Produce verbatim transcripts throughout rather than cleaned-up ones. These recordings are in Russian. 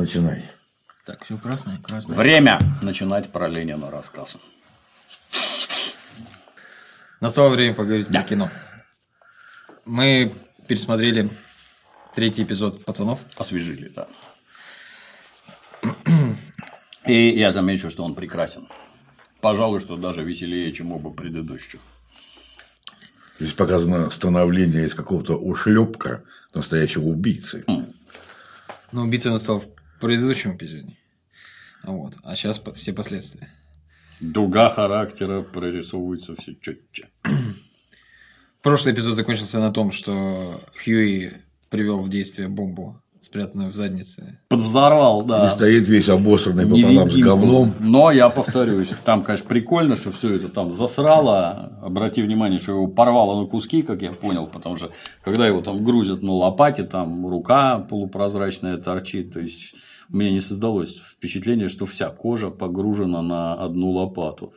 начинай. Так, все красное, красное. Время начинать про Ленина рассказ. Настало время поговорить Да. про кино. Мы пересмотрели третий эпизод «Пацанов». Освежили, да. И я замечу, что он прекрасен. Пожалуй, что даже веселее, чем оба предыдущих. Здесь показано становление из какого-то ушлепка настоящего убийцы. Но убийцей он стал в предыдущем эпизоде. Вот. А сейчас все последствия. Дуга характера прорисовывается все четче. Прошлый эпизод закончился на том, что Хьюи привел в действие бомбу, спрятанную в заднице. Подвзорвал, да. И стоит весь обосранный пополам с Невидимку. говном. Но я повторюсь, там, конечно, прикольно, что все это там засрало. Обрати внимание, что его порвало на куски, как я понял, потому что когда его там грузят на лопате, там рука полупрозрачная торчит. То есть у меня не создалось впечатление, что вся кожа погружена на одну лопату.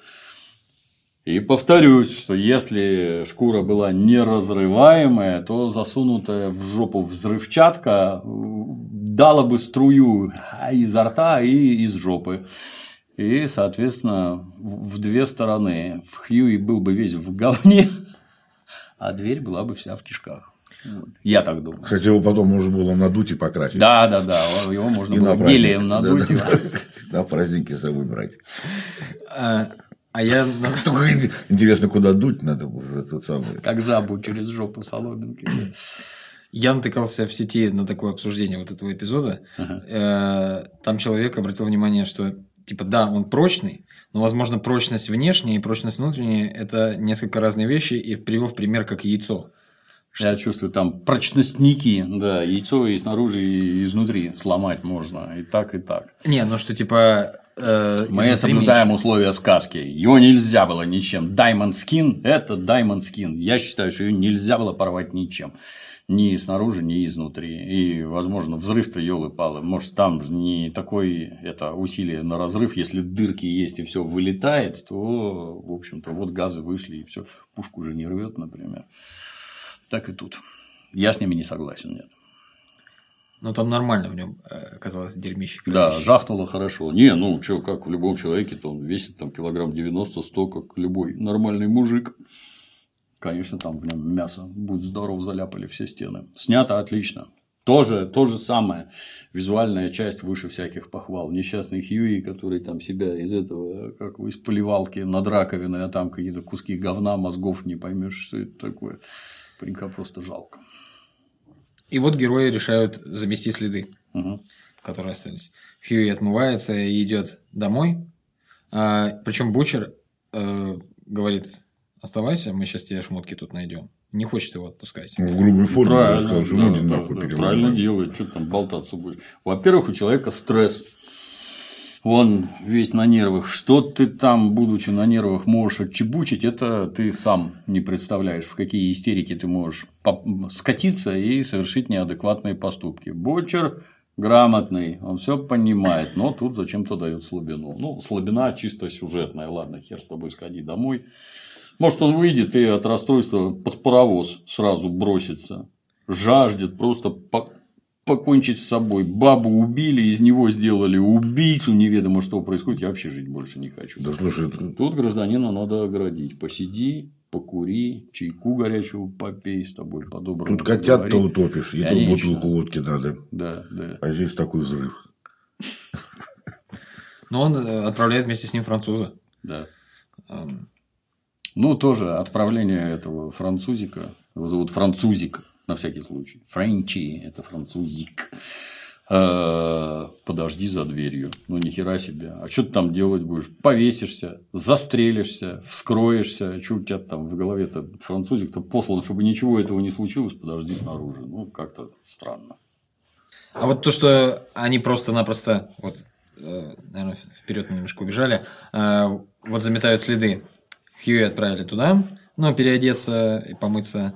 И повторюсь, что если шкура была неразрываемая, то засунутая в жопу взрывчатка дала бы струю изо рта и из жопы. И, соответственно, в две стороны. Хьюи был бы весь в говне, а дверь была бы вся в кишках. Я так думаю. Кстати, его потом можно было надуть и покрасить. Да, да, да. Его можно И было на гелием надуть. Да, да, да. Да, праздники с собой брать. А, а я... Только интересно, куда дуть надо уже тот самый. Как жабу через жопу соломинки. Я натыкался в сети на такое обсуждение вот этого эпизода. Ага. Там человек обратил внимание, что типа да, он прочный, но, возможно, прочность внешняя и прочность внутренняя – это несколько разные вещи, и привел в пример как яйцо. Я чувствую, там прочностники, да, яйцо и снаружи, и изнутри сломать можно, и так, и так. Не, ну что типа… Э, Мы соблюдаем меньше. Условия сказки. Его нельзя было ничем. Diamond Skin – это Diamond Skin. Я считаю, что ее нельзя было порвать ничем. Ни снаружи, ни изнутри. И, возможно, взрыв-то ёлы-палы. Может, там же не такое это усилие на разрыв. Если дырки есть и все вылетает, то, в общем-то, вот газы вышли, и все. Пушку уже не рвет, например. Так и тут. Я с ними не согласен, нет. Ну, там нормально в нем оказалось дерьмище. Да, жахнуло хорошо. Не, ну, что, как в любом человеке, то он весит там килограмм девяносто-сто, как любой нормальный мужик. Конечно, там в нем мясо, будь здоров, заляпали все стены. Снято отлично. Тоже то же самое. Визуальная часть выше всяких похвал. Несчастный Хьюи, который там себя из этого, как из поливалки над раковиной, а там какие-то куски говна, мозгов, не поймешь, что это такое. Паренька просто жалко. И вот герои решают замести следы, Угу. которые остались. Хьюи отмывается и идет домой. А, причем Бучер э, говорит: оставайся, мы сейчас тебе шмотки тут найдем. Не хочет его отпускать. В грубой форме. Правильно, Сказал, что да, люди да, нахуй да, переломают. правильно делает, что там болтаться будешь. Во-первых, у человека стресс. Он весь на нервах. Что ты там, будучи на нервах, можешь отчебучить, это ты сам не представляешь, в какие истерики ты можешь скатиться и совершить неадекватные поступки. Бочер грамотный, он все понимает, но тут зачем-то дает слабину. Ну, слабина чисто сюжетная. Ладно, хер с тобой, сходи домой. Может, он выйдет и от расстройства под паровоз сразу бросится. Жаждет просто покончить с собой. Бабу убили, из него сделали убийцу, неведомо что происходит. Я вообще жить больше не хочу. Да, слушай, это... Тут гражданина надо оградить. Посиди, покури, чайку горячего попей с тобой по-доброму. Тут котят-то утопишь, и Конечно. тут бутылку водки надо. Да, да. А здесь такой взрыв. Но он отправляет вместе с ним француза. Да. Ну, тоже отправление этого французика. Его зовут Французик, на всякий случай. Френчи – это французик. Подожди за дверью. Ну, нихера себе. А что ты там делать будешь? Повесишься, застрелишься, вскроешься. Что у тебя там в голове-то? Французик-то послан, чтобы ничего этого не случилось. Подожди снаружи. Ну, как-то странно. А вот то, что они просто-напросто, вот, наверное, вперед немножко убежали, вот заметают следы. Хьюи отправили туда, ну, переодеться и помыться.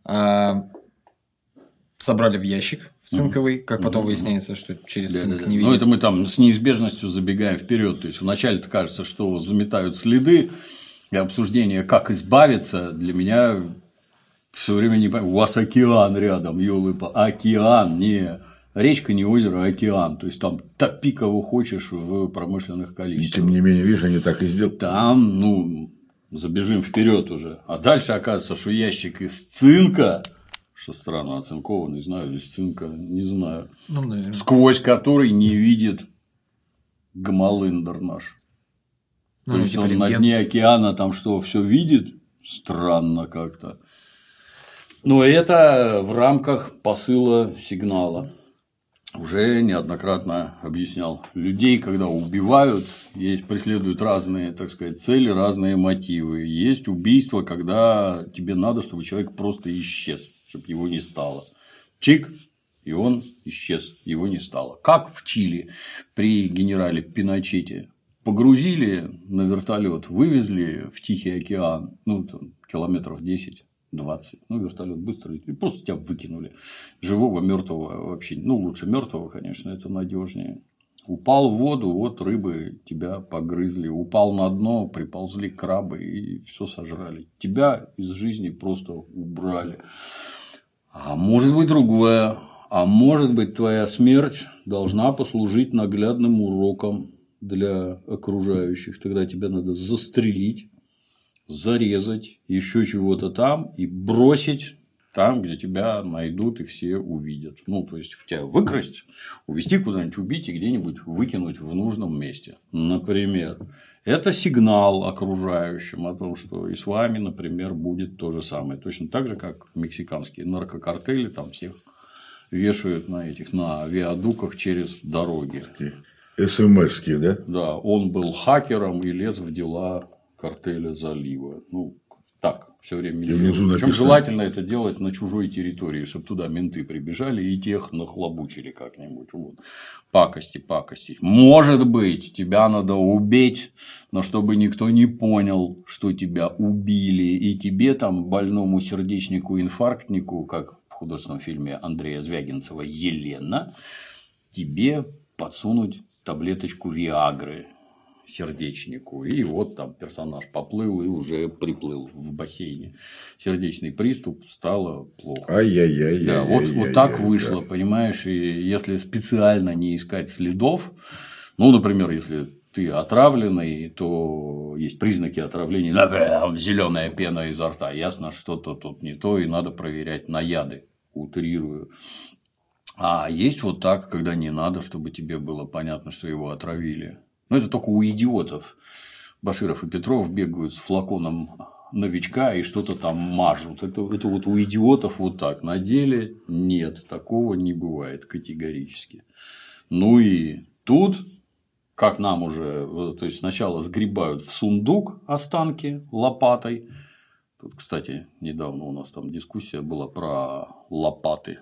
Собрали в ящик в цинковый, как потом mm-hmm. выясняется, что через да, цинк да, не да. видит. Ну, это мы там с неизбежностью забегаем вперед. То есть, вначале-то кажется, что заметают следы, и обсуждение, как избавиться, для меня все время не понятно. У вас океан рядом, ёлы-па. Океан, не Речка не озеро, а океан. То есть там топи кого хочешь в промышленных И количествах. тем не менее, видишь, они так и сделали. Там, ну, забежим вперед уже. А дальше оказывается, что ящик из цинка, что странно, оцинкованный, знаю, из цинка, не знаю, Ну, наверное. сквозь который не видит Гамалындер наш. Ну, То есть типа он на рентген. дне океана там что, все видит? Странно как-то. Но это в рамках посыла сигнала. Уже неоднократно объяснял. Людей, когда убивают, есть, преследуют разные, так сказать, цели, разные мотивы. Есть убийство, когда тебе надо, чтобы человек просто исчез, чтобы его не стало. Чик, и он исчез, его не стало. Как в Чили при генерале Пиночете. Погрузили на вертолет, вывезли в Тихий океан, ну, там, километров десять-двадцать, ну, вертолет быстро, и просто тебя выкинули. Живого, мертвого вообще, ну, лучше мертвого, конечно, это надежнее. Упал в воду, вот рыбы тебя погрызли. Упал на дно, приползли крабы и все сожрали. Тебя из жизни просто убрали. А может быть другое. А может быть твоя смерть должна послужить наглядным уроком для окружающих. Тогда тебя надо застрелить, зарезать, еще чего-то там и бросить там, где тебя найдут и все увидят. Ну, то есть тебя выкрасть, увезти куда-нибудь, убить и где-нибудь выкинуть в нужном месте. Например, это сигнал окружающим о том, что и с вами, например, будет то же самое. Точно так же, как мексиканские наркокартели там всех вешают на этих на виадуках через дороги. СМС-ки, да? Да, он был хакером и лез в дела картеля Залива. Ну, так, все время. Причем написано. желательно это делать на чужой территории, чтобы туда менты прибежали и тех нахлобучили как-нибудь. Вот. Пакости, пакости. Может быть, тебя надо убить, но чтобы никто не понял, что тебя убили, и тебе там, больному сердечнику, инфарктнику, как в художественном фильме Андрея Звягинцева «Елена», тебе подсунуть таблеточку Виагры сердечнику. И вот там персонаж поплыл и уже приплыл в бассейне. Сердечный приступ, стало плохо. Ай-яй-яй. Да, вот, вот так вышло, понимаешь, и если специально не искать следов, ну, например, если ты отравленный, то есть признаки отравления, например, зеленая пена изо рта, ясно, что-то тут не то, и надо проверять на яды, утрирую. А есть вот так, когда не надо, чтобы тебе было понятно, что его отравили. Но это только у идиотов. Баширов и Петров бегают с флаконом новичка и что-то там мажут. Это, это вот у идиотов вот так. На деле нет, такого не бывает категорически. Ну и тут, как нам уже, то есть сначала сгребают в сундук останки лопатой. Тут, кстати, недавно у нас там дискуссия была про лопаты.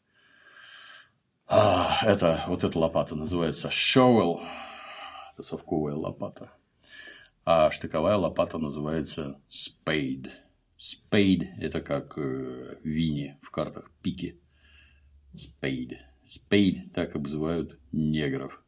Это, вот эта лопата называется shovel, это совковая лопата, а штыковая лопата называется spade. Spade – это как вини в картах, пики. Spade. Spade – так обзывают негров.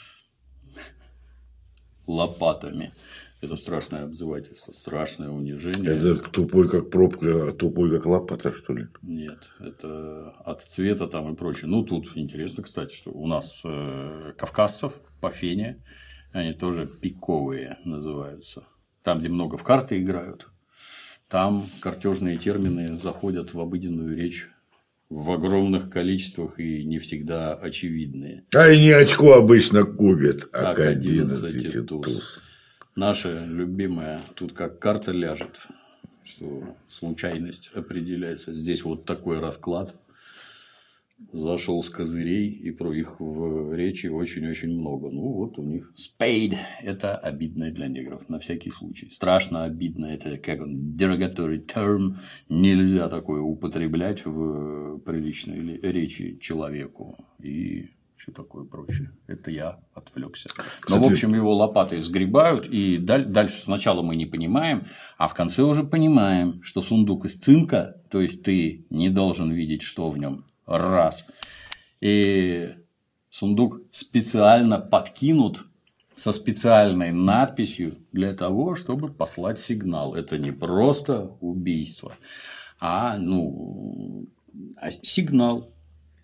Лопатами. Это страшное обзывательство, страшное унижение. Это тупой как пробка, а тупой как лопата, что ли? Нет, это от цвета там и прочее. Ну, тут интересно, кстати, что у нас э, кавказцев по фене, они тоже пиковые называются. Там, где много в карты играют, там картежные термины заходят в обыденную речь в огромных количествах и не всегда очевидные. А и не очко обычно губит, а К к одиннадцати туз. туз. Наша любимая, тут как карта ляжет, что случайность определяется. Здесь вот такой расклад. Зашел с козырей, и про их в речи очень-очень много. Ну, вот у них spade – это обидное для негров, на всякий случай. Страшно обидно, это как он, derogatory term, нельзя такое употреблять в приличной речи человеку. И все такое прочее. Это я отвлекся. Но, в общем, его лопатой сгребают, и дальше сначала мы не понимаем, а в конце уже понимаем, что сундук из цинка, то есть ты не должен видеть, что в нем. Раз. И сундук специально подкинут со специальной надписью для того, чтобы послать сигнал. Это не просто убийство, а, ну, а сигнал.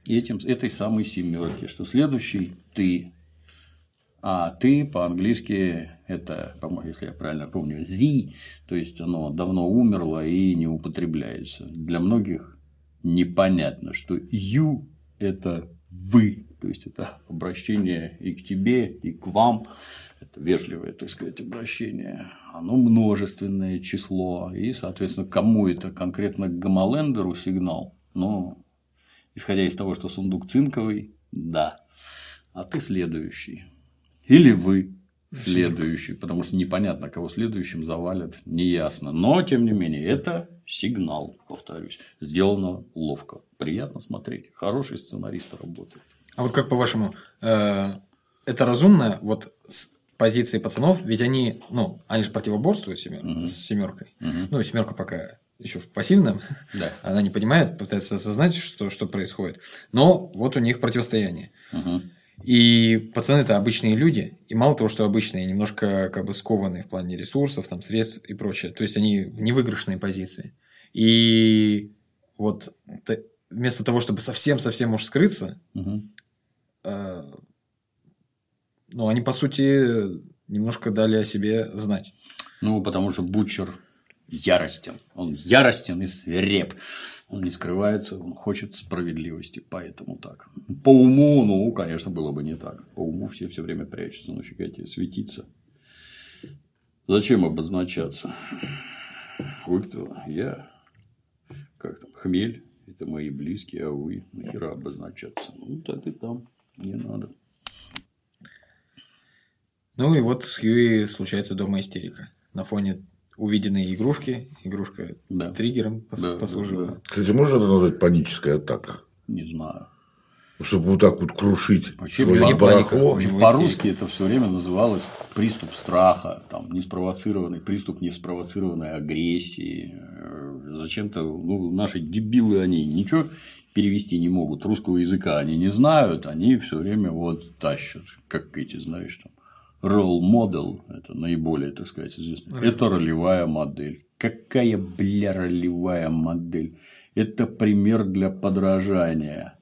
этим, этой самой семерки, что следующий ты. А ты по-английски это, по-моему, если я правильно помню, the, то есть оно давно умерло и не употребляется. Для многих непонятно, что you – это вы, то есть это обращение и к тебе, и к вам. Это вежливое, так сказать, обращение. Оно множественное число. И, соответственно, кому это конкретно к Гомолендеру сигнал? Ну, исходя из того, что сундук цинковый, да. А ты следующий. Или вы следующий. Потому что непонятно, кого следующим завалят, неясно. Но, тем не менее, это сигнал, повторюсь. Сделано ловко. Приятно смотреть. Хороший сценарист работает. А вот как по-вашему, это разумно вот с позиции пацанов, ведь они, ну, они же противоборствуют семер... uh-huh. с семеркой. Uh-huh. Ну, семерка пока еще в пассивном, да. Она не понимает, пытается осознать, что, что происходит. Но вот у них противостояние. Uh-huh. И пацаны-то обычные люди, и мало того, что обычные, немножко как бы скованные в плане ресурсов, там, средств и прочее. То есть они в невыигрышной позиции. И вот вместо того, чтобы совсем-совсем уж скрыться, uh-huh. э- ну, они, по сути, немножко дали о себе знать. Ну, потому что Бутчер яростен. Он яростен и свиреп. Он не скрывается, он хочет справедливости, поэтому так. По уму, ну, конечно, было бы не так. По уму все все время прячутся, нафига тебе светиться. Зачем обозначаться? Вы кто? Я. Как там? Хмель. Это мои близкие, а вы нахера обозначаться? Ну, так и там. Не надо. Ну, и вот с Хьюи случается дома истерика. На фоне увиденной игрушки. Игрушка да. триггером да, послужила. Да, да. Кстати, можно это назвать паническая атака? Не знаю. Чтобы вот так вот крушить. Вообще, не барахло. По-русски это все время называлось приступ страха, там, неспровоцированный приступ неспровоцированной агрессии. Зачем-то ну, наши дебилы, они ничего перевести не могут. Русского языка они не знают, они все время вот тащат. Как эти, знаешь, там. Role model – это наиболее, так сказать, известно. Mm-hmm. Это ролевая модель. Какая, бля, ролевая модель? Это пример для подражания.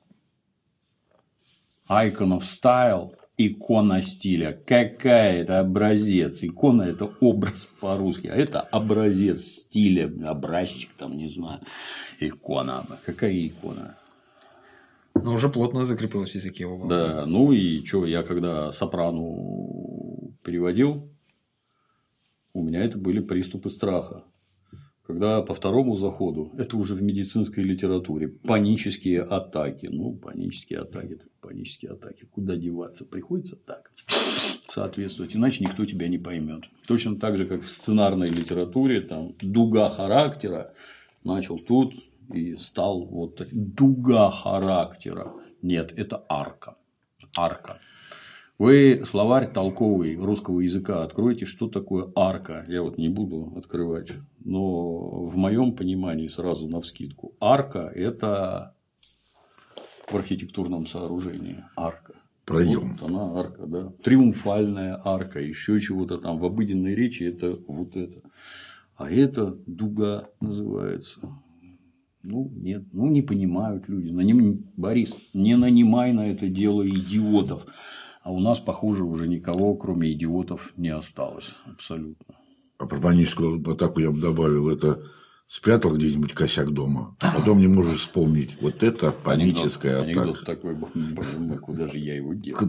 Icon of style – икона стиля. Какая это образец? Икона – это образ по-русски, а это образец стиля, образчик, там, не знаю. Икона. Какая икона? Ну, уже плотно закрепилось в языке. Да, ну и что, я когда сопрану переводил, у меня это были приступы страха. Когда по второму заходу, это уже в медицинской литературе, панические атаки. Ну, панические атаки, так панические атаки. Куда деваться? Приходится так соответствовать, иначе никто тебя не поймет. Точно так же, как в сценарной литературе, там дуга характера начал тут. И стал вот так. Дуга характера. Нет, это арка. Арка. Вы словарь толковый русского языка откройте, что такое арка. Я вот не буду открывать. Но в моем понимании сразу навскидку. Арка – это в архитектурном сооружении. Арка. Проем. Вот она арка, да. Триумфальная арка. Еще чего-то там. В обыденной речи это вот это. А это дуга называется. Ну, нет, ну не понимают люди. Наним... Борис, не нанимай на это дело идиотов. А у нас, похоже, уже никого, кроме идиотов, не осталось. Абсолютно. А про паническую атаку я бы добавил, это спрятал где-нибудь косяк дома, а потом не можешь вспомнить. Вот это паническая анекдот, атака. Анекдот такой, боже мой, куда же я его делал?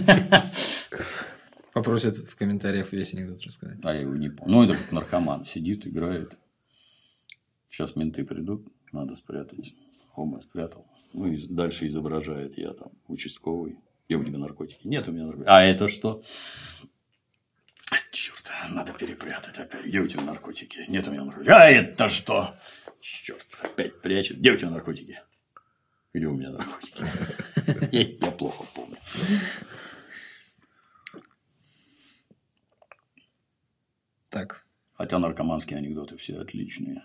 Попросят в комментариях весь анекдот рассказать. А я его не помню. Ну, это как наркоман сидит, играет. Сейчас менты придут. Надо спрятать. Хома спрятал. Ну, и дальше изображает я там участковый. Я у тебя наркотики. Нет у меня наркотики. А это что? Черт, надо перепрятать опять. Где у тебя наркотики? Нет у меня наркотики. А это что? Черт, опять прячет. Где у тебя наркотики? Где у меня наркотики? Я плохо помню. Так. Хотя наркоманские анекдоты все отличные.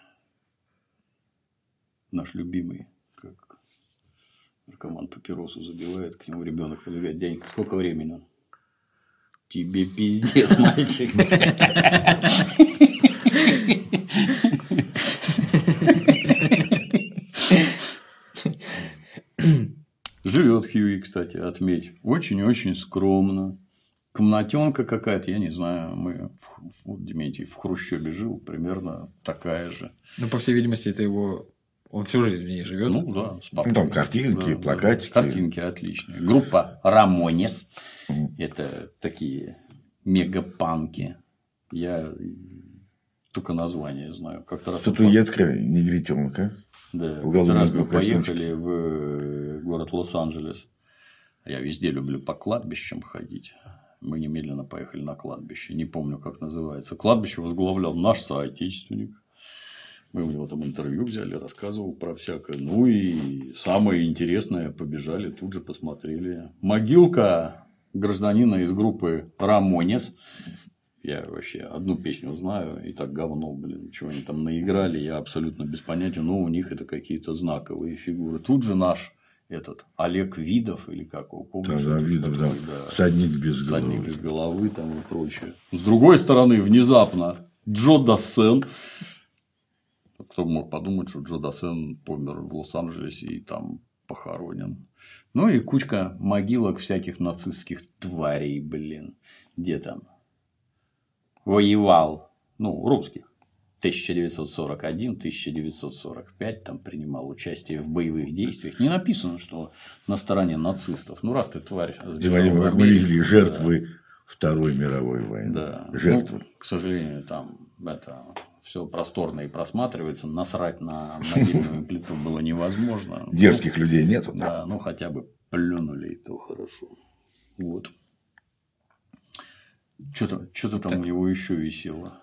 Наш любимый, как наркоман папиросу забивает, к нему ребенок подбегает: дяденька, сколько времени? Тебе пиздец, мальчик. Хьюи, кстати, отметь. Очень-очень скромно. Комнатенка какая-то, я не знаю, мы, вот Дементий в хрущебе жил, примерно такая же. Ну, по всей видимости, это его... Он всю жизнь в ней живет. Ну, да. Ну, там картинки, да, плакатики. Да, картинки отличные. Группа Рамонес. Mm. Это такие мегапанки. Я только название знаю. Как-то раз Статуэтка по... негритенка. Да. Как-то раз мы поехали в город Лос-Анджелес. Я везде люблю по кладбищам ходить. Мы немедленно поехали на кладбище. Не помню, как называется. Кладбище возглавлял наш соотечественник. Мы у него там интервью взяли, рассказывал про всякое. Ну и самое интересное, побежали, тут же посмотрели. Могилка гражданина из группы Рамонес. Я вообще одну песню знаю, и так говно, блин, чего они там наиграли, я абсолютно без понятия, но у них это какие-то знаковые фигуры. Тут же наш этот Олег Видов, или как его, помнишь? Да, да, Видов, да. да. Всадник без головы. Всадник без головы там и прочее. С другой стороны, внезапно Джо Дассен. Кто мог подумать, что Джо Дассен помер в Лос-Анджелесе и там похоронен. Ну и кучка могилок всяких нацистских тварей, блин. Где там воевал, ну, русских. тысяча девятьсот сорок один - тысяча девятьсот сорок пять там принимал участие в боевых действиях. Не написано, что на стороне нацистов. Ну, раз ты тварь сбежал в Америку, мы видели жертвы да. Второй мировой войны. Да. Жертвы. Ну, к сожалению, там это все просторно и просматривается. Насрать на могильную плиту было невозможно. Дерзких людей нету. Да, да, ну хотя бы плюнули, и то хорошо. Вот. Что-то, что-то там так. у него еще висело.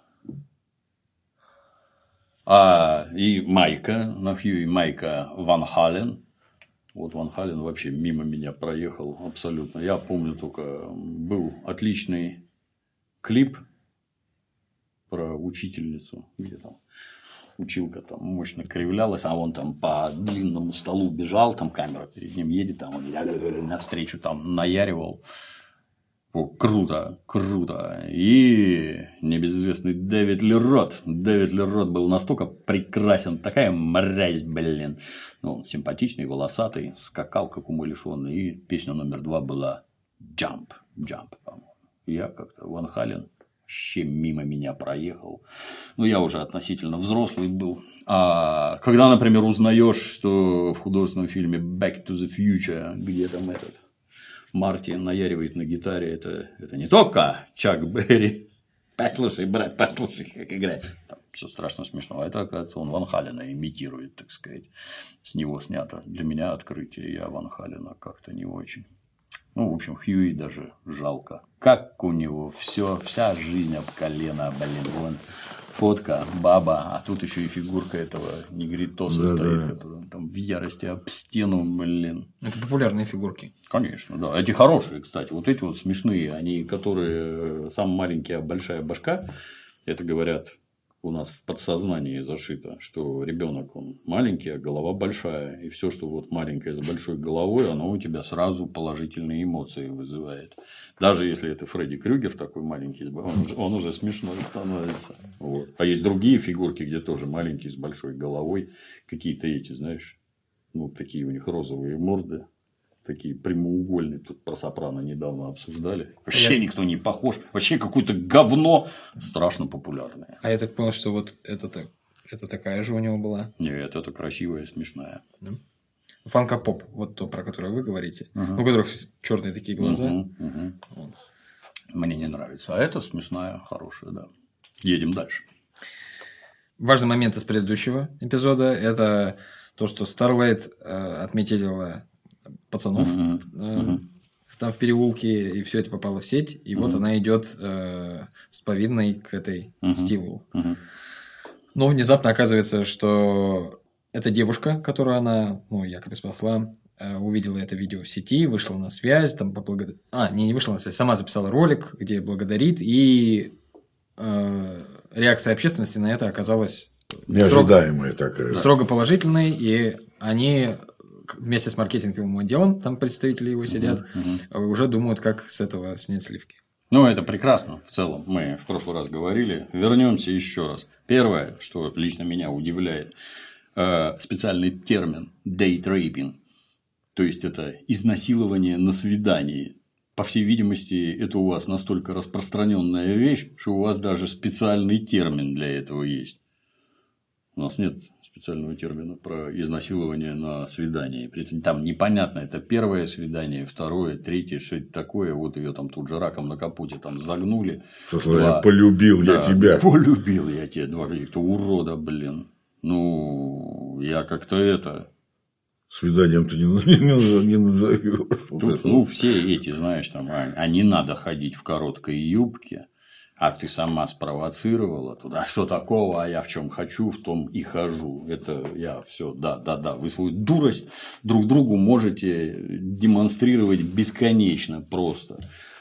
А, и майка, на Хьюи майка Ван Хален. Вот Ван Хален вообще мимо меня проехал абсолютно. Я помню только, был отличный клип про учительницу, где там училка там мощно кривлялась, а он там по длинному столу бежал, там камера перед ним едет, там он навстречу там наяривал. О, круто, круто. И небезызвестный Дэвид Ли Рот. Дэвид Ли Рот был настолько прекрасен, такая мразь, блин. Ну, симпатичный, волосатый, скакал, как умалишенный. И песня номер два была Jump, Jump, по-моему. Я как-то Ван Хален вообще мимо меня проехал. Ну, я уже относительно взрослый был. А когда, например, узнаешь, что в художественном фильме Back to the Future, где там этот Марти наяривает на гитаре, это, это не только Чак Берри. Послушай, брат, послушай, как играет. Там все страшно смешно. А это, оказывается, он Ван Халена имитирует, так сказать. С него снято. Для меня открытие. Я Ван Халена как-то не очень. Ну, в общем, Хьюи даже жалко. Как у него все, вся жизнь об колено, блин, вон. Фотка, баба, а тут еще и фигурка этого негритоса да, стоит, да. который там в ярости об стену, блин. Это популярные фигурки. Конечно, да. Эти хорошие, кстати. Вот эти вот смешные, они, которые сам маленький, а большая башка, это говорят у нас в подсознании зашито, что ребенок он маленький, а голова большая. И все, что вот маленькое с большой головой, оно у тебя сразу положительные эмоции вызывает. Даже если это Фредди Крюгер такой маленький, он уже, он уже смешной становится. Вот. А есть другие фигурки, где тоже маленькие с большой головой. Какие-то эти, знаешь, ну, такие у них розовые морды. Такие прямоугольные. Тут про Сопрано недавно обсуждали. Вообще я... никто не похож. Вообще какое-то говно. Страшно популярное. А я так понял, что вот это, это такая же у него была? Нет, это красивая, смешная. Да? Фанка-поп, вот то, про которое вы говорите. Uh-huh. У которых черные такие глаза. Uh-huh. Uh-huh. Вот. Мне не нравится. А это смешная, хорошая, да. Едем дальше. Важный момент из предыдущего эпизода – это то, что Starlight э, отметила пацанов uh-huh. Э, uh-huh. там в переулке, и все это попало в сеть. И uh-huh. вот она идет э, с повинной к этой uh-huh. Стилу. Uh-huh. Но внезапно оказывается, что эта девушка, которую она, ну, якобы спасла, э, увидела это видео в сети, вышла на связь, там поблагодарила. А, не, не вышла на связь, сама записала ролик, где благодарит, и э, реакция общественности на это оказалась неожидаемая строго, такая. Строго положительной, и они вместе с маркетинговым отделом, там представители его сидят, угу, угу. уже думают, как с этого снять сливки. Ну, это прекрасно в целом. Мы в прошлый раз говорили. Вернемся еще раз. Первое, что лично меня удивляет, специальный термин date raping. То То есть, это изнасилование на свидании. По всей видимости, это у вас настолько распространенная вещь, что у вас даже специальный термин для этого есть. У нас нет специального термина про изнасилование на свидании. Там непонятно, это первое свидание, второе, третье, что это такое. Вот ее там тут же раком на капоте там загнули. Два... Полюбил да, я тебя. Полюбил я тебя, два каких-то урода, блин. Ну, я как-то это. Свиданием ты не, не, не назовешь. Тут, ну, все эти, знаешь, там, а, а не надо ходить в короткой юбке. А ты сама спровоцировала туда. А что такого? А я в чем хочу, в том и хожу. Это я все, да, да, да. Вы свою дурость друг другу можете демонстрировать бесконечно просто.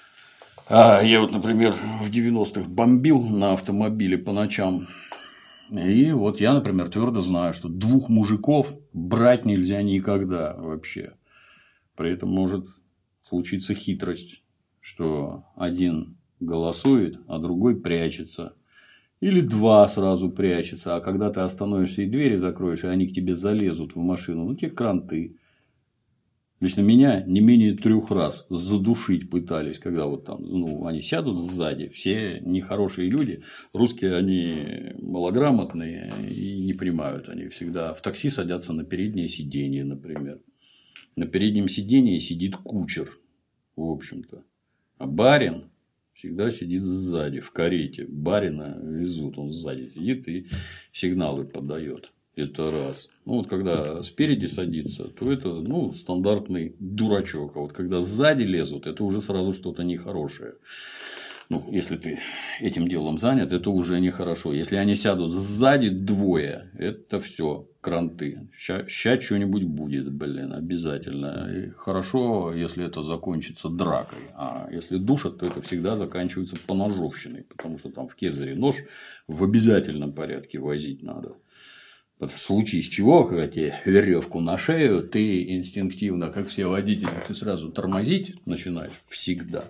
А я вот, например, в девяностых бомбил на автомобиле по ночам. И вот я, например, твердо знаю, что двух мужиков брать нельзя никогда вообще. При этом может случиться хитрость, что один голосует, а другой прячется. Или два сразу прячется, а когда ты остановишься и двери закроешь, и они к тебе залезут в машину, ну те кранты. Лично меня не менее трех раз задушить пытались, когда вот там, ну, они сядут сзади, все нехорошие люди, русские они малограмотные и не понимают, они всегда в такси садятся на переднее сиденье, например. На переднем сиденье сидит кучер, в общем-то, а барин всегда сидит сзади, в карете. Барина везут, он сзади сидит и сигналы подает. Это раз. Ну, вот когда спереди садится, то это, ну, стандартный дурачок. А вот когда сзади лезут, это уже сразу что-то нехорошее. Ну, если ты этим делом занят, это уже нехорошо. Если они сядут сзади двое, это все кранты. Сейчас что-нибудь будет, блин, обязательно. И хорошо, если это закончится дракой. А если душат, то это всегда заканчивается поножовщиной. Потому что там в Кезаре нож в обязательном порядке возить надо. В случае с чего, когда тебе веревку на шею, ты инстинктивно, как все водители, ты сразу тормозить начинаешь всегда.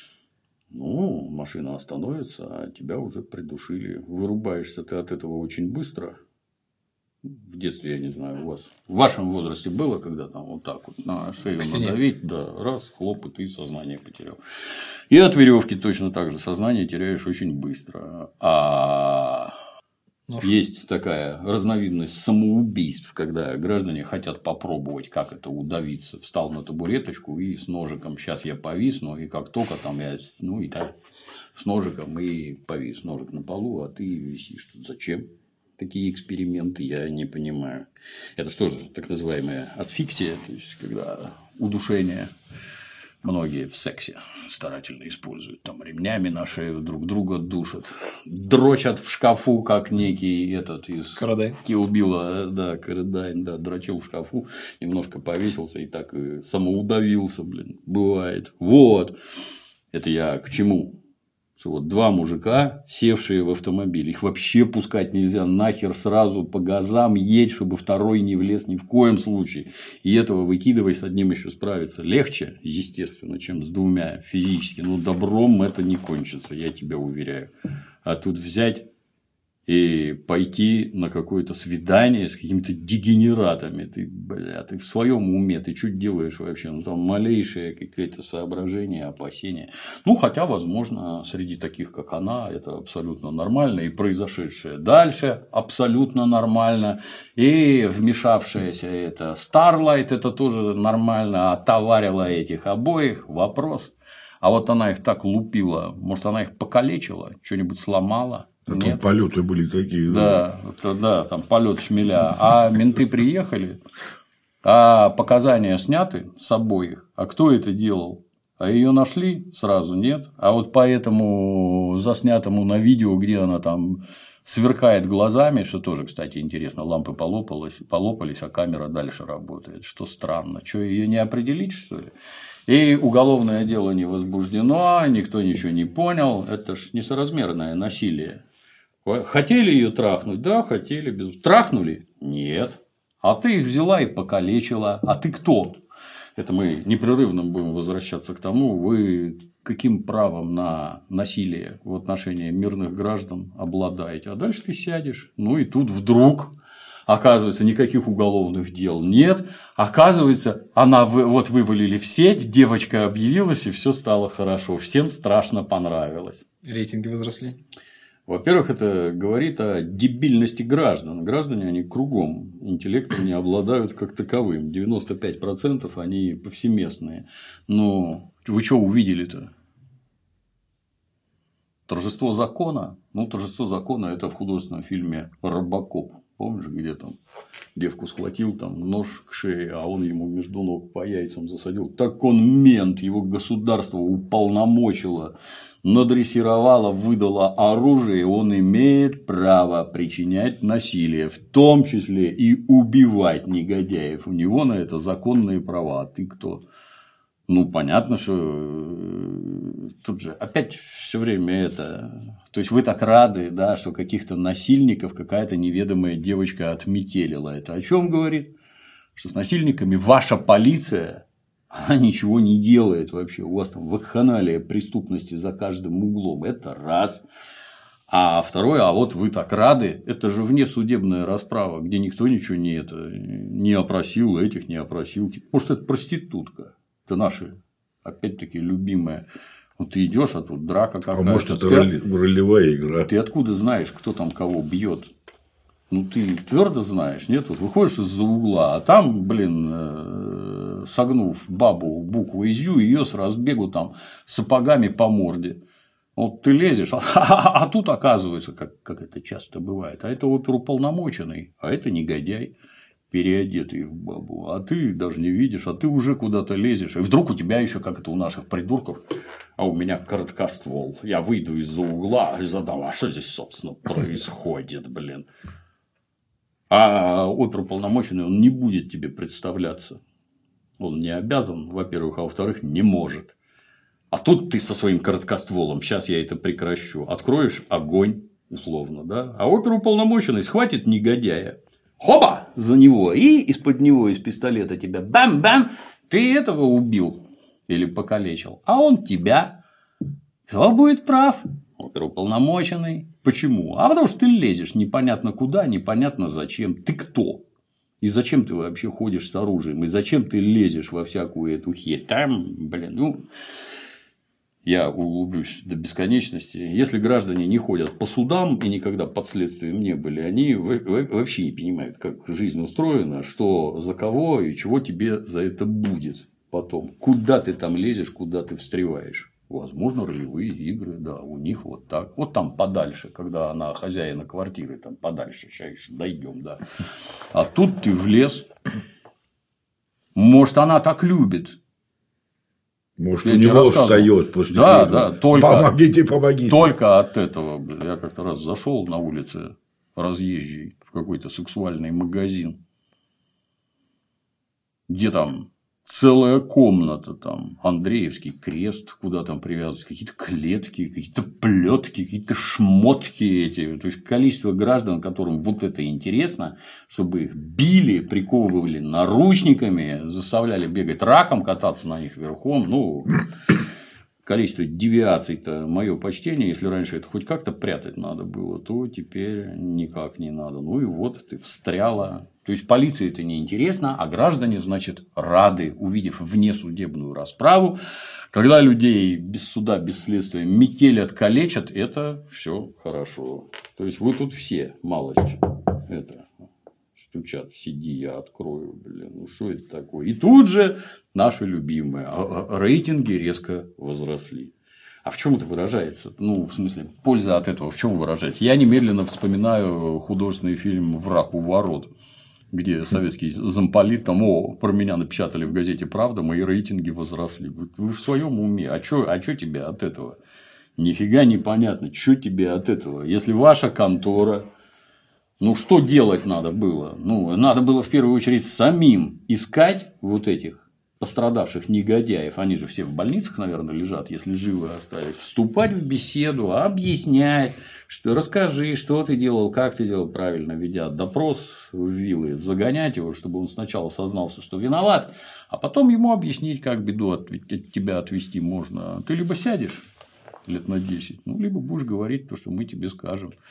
Ну, машина остановится, а тебя уже придушили. Вырубаешься ты от этого очень быстро. В детстве, я не знаю, у вас в вашем возрасте было, когда там вот так вот на шею надавить, да, раз, хлоп, и ты сознание потерял. И от веревки точно так же сознание теряешь очень быстро. А Нож. Есть такая разновидность самоубийств, когда граждане хотят попробовать, как это удавиться. Встал на табуреточку и с ножиком, сейчас я повисну, и как только там я, ну и так, с ножиком и повис. Ножик на полу, а ты висишь. Зачем такие эксперименты, я не понимаю. Это что же, так называемая асфиксия, то есть, когда удушение. Многие в сексе старательно используют. Там ремнями на шею друг друга душат. Дрочат в шкафу, как некий этот из Kill Bill'а. Да, Карадайн, да, дрочил в шкафу, немножко повесился и так и самоудавился, блин. Бывает. Вот. Это я к чему? Что вот два мужика, севшие в автомобиль, их вообще пускать нельзя нахер сразу по газам едь, чтобы второй не влез ни в коем случае. И этого выкидывай, с одним еще справиться легче, естественно, чем с двумя физически. Но добром это не кончится, я тебя уверяю. А тут взять и пойти на какое-то свидание с какими-то дегенератами. Ты, бля, ты в своем уме, ты что делаешь вообще? Ну, там малейшее какое-то соображение, опасение. Ну, хотя, возможно, среди таких, как она, это абсолютно нормально. И произошедшее дальше абсолютно нормально. И вмешавшаяся это Starlight, это тоже нормально. Отоварила этих обоих. Вопрос. А вот она их так лупила. Может, она их покалечила, что-нибудь сломала? А там полеты были такие. Да, это, да, там полет шмеля. А менты приехали, а показания сняты с обоих. А кто это делал? А ее нашли сразу, нет? А вот по этому заснятому на видео, где она там сверкает глазами, что тоже, кстати, интересно, лампы полопались, полопались, а камера дальше работает. Что странно. Что, ее не определить, что ли? И уголовное дело не возбуждено, никто ничего не понял. Это ж несоразмерное насилие. Хотели ее трахнуть? Да, хотели. Без... Трахнули? Нет. А ты их взяла и покалечила. А ты кто? Это мы непрерывно будем возвращаться к тому, вы каким правом на насилие в отношении мирных граждан обладаете. А дальше ты сядешь. Ну и тут вдруг Оказывается, никаких уголовных дел нет. Оказывается, она вот вывалили в сеть, девочка объявилась, и все стало хорошо. Всем страшно понравилось. Рейтинги возросли. Во-первых, это говорит о дебильности граждан. Граждане, они кругом интеллектом не обладают как таковым. девяносто пять процентов они повсеместные. Но вы что увидели-то? Торжество закона. Ну, торжество закона – это в художественном фильме «Робокоп». Помнишь, где там девку схватил, там нож к шее, а он ему между ног по яйцам засадил. Так он мент, его государство уполномочило, надрессировало, выдало оружие, он имеет право причинять насилие, в том числе и убивать негодяев. У него на это законные права. А ты кто? Ну, понятно, что тут же опять все время это. То есть вы так рады, да, что каких-то насильников какая-то неведомая девочка отметелила. Это о чем говорит? Что с насильниками ваша полиция, она ничего не делает вообще. У вас там вакханалия преступности за каждым углом. Это раз. А второе, а вот вы так рады, это же внесудебная расправа, где никто ничего не, это, не опросил, этих не опросил. Может, это проститутка. Это наши, опять-таки, любимые. Ну, ты идешь, а тут драка какая-то. А может, это ты, роли, ролевая игра. Ты откуда знаешь, кто там кого бьет? Ну, ты твердо знаешь, нет? Вот выходишь из-за угла, а там, блин, согнув бабу букву изю, ее с разбегу там сапогами по морде. Вот ты лезешь, а, а, а тут оказывается, как, как это часто бывает, а это оперуполномоченный, а это негодяй, переодетый в бабу, а ты даже не видишь, а ты уже куда-то лезешь, и вдруг у тебя еще, как это у наших придурков, а у меня короткоствол, я выйду из-за угла и задам, а что здесь, собственно, происходит, блин. А оперуполномоченный, он не будет тебе представляться, он не обязан, во-первых, а во-вторых, не может. А тут ты со своим короткостволом, сейчас я это прекращу, откроешь огонь, условно, да, а оперуполномоченный схватит негодяя. Хоба! За него. И из-под него, из пистолета тебя бам-бам! Ты этого убил или покалечил, а он тебя. Кто будет прав? Оперуполномоченный. Почему? А потому что ты лезешь непонятно куда, непонятно зачем. Ты кто? И зачем ты вообще ходишь с оружием? И зачем ты лезешь во всякую эту херь? Там, блин, ну. Я углублюсь до бесконечности. Если граждане не ходят по судам и никогда под следствием не были, они вообще не понимают, как жизнь устроена, что за кого и чего тебе за это будет потом. Куда ты там лезешь, куда ты встреваешь. Возможно, ролевые игры, да, у них вот так. Вот там подальше, когда она хозяина квартиры, там подальше, сейчас еще дойдем, да. А тут ты влез. Может, она так любит. Может, я у него встает после да, да, только, помогите, помогите. Только от этого. Я как-то раз зашел на улице разъезжий в какой-то сексуальный магазин, где там целая комната, там Андреевский крест, куда там привязывают какие-то клетки, какие-то плетки, какие-то шмотки эти. То есть количество граждан, которым вот это интересно, чтобы их били, приковывали наручниками, заставляли бегать раком, кататься на них верхом. Ну, количество девиаций-то мое почтение. Если раньше это хоть как-то прятать надо было, то теперь никак не надо. Ну и вот ты встряла. То есть полиции это не интересно, а граждане, значит, рады, увидев внесудебную расправу, когда людей без суда, без следствия метелят, калечат, это все хорошо. То есть вы тут все малость это стучат, сиди, я открою, блин, ну что это такое? И тут же наши любимые рейтинги резко возросли. А в чем это выражается? Ну, в смысле, польза от этого в чем выражается? Я немедленно вспоминаю художественный фильм «Враг у ворот», где советский замполит там, о, про меня напечатали в газете «Правда», мои рейтинги возросли. Вы в своем уме? А что а чё тебе от этого? Нифига непонятно, что тебе от этого? Если ваша контора, ну, что делать надо было? Ну, надо было в первую очередь самим искать вот этих пострадавших негодяев, они же все в больницах, наверное, лежат, если живы остались, вступать в беседу, объяснять, что расскажи, что ты делал, как ты делал правильно, ведя допрос в виллы, загонять его, чтобы он сначала сознался, что виноват, а потом ему объяснить, как беду от тебя отвести можно. Ты либо сядешь лет на десять, ну, либо будешь говорить то, что мы тебе скажем.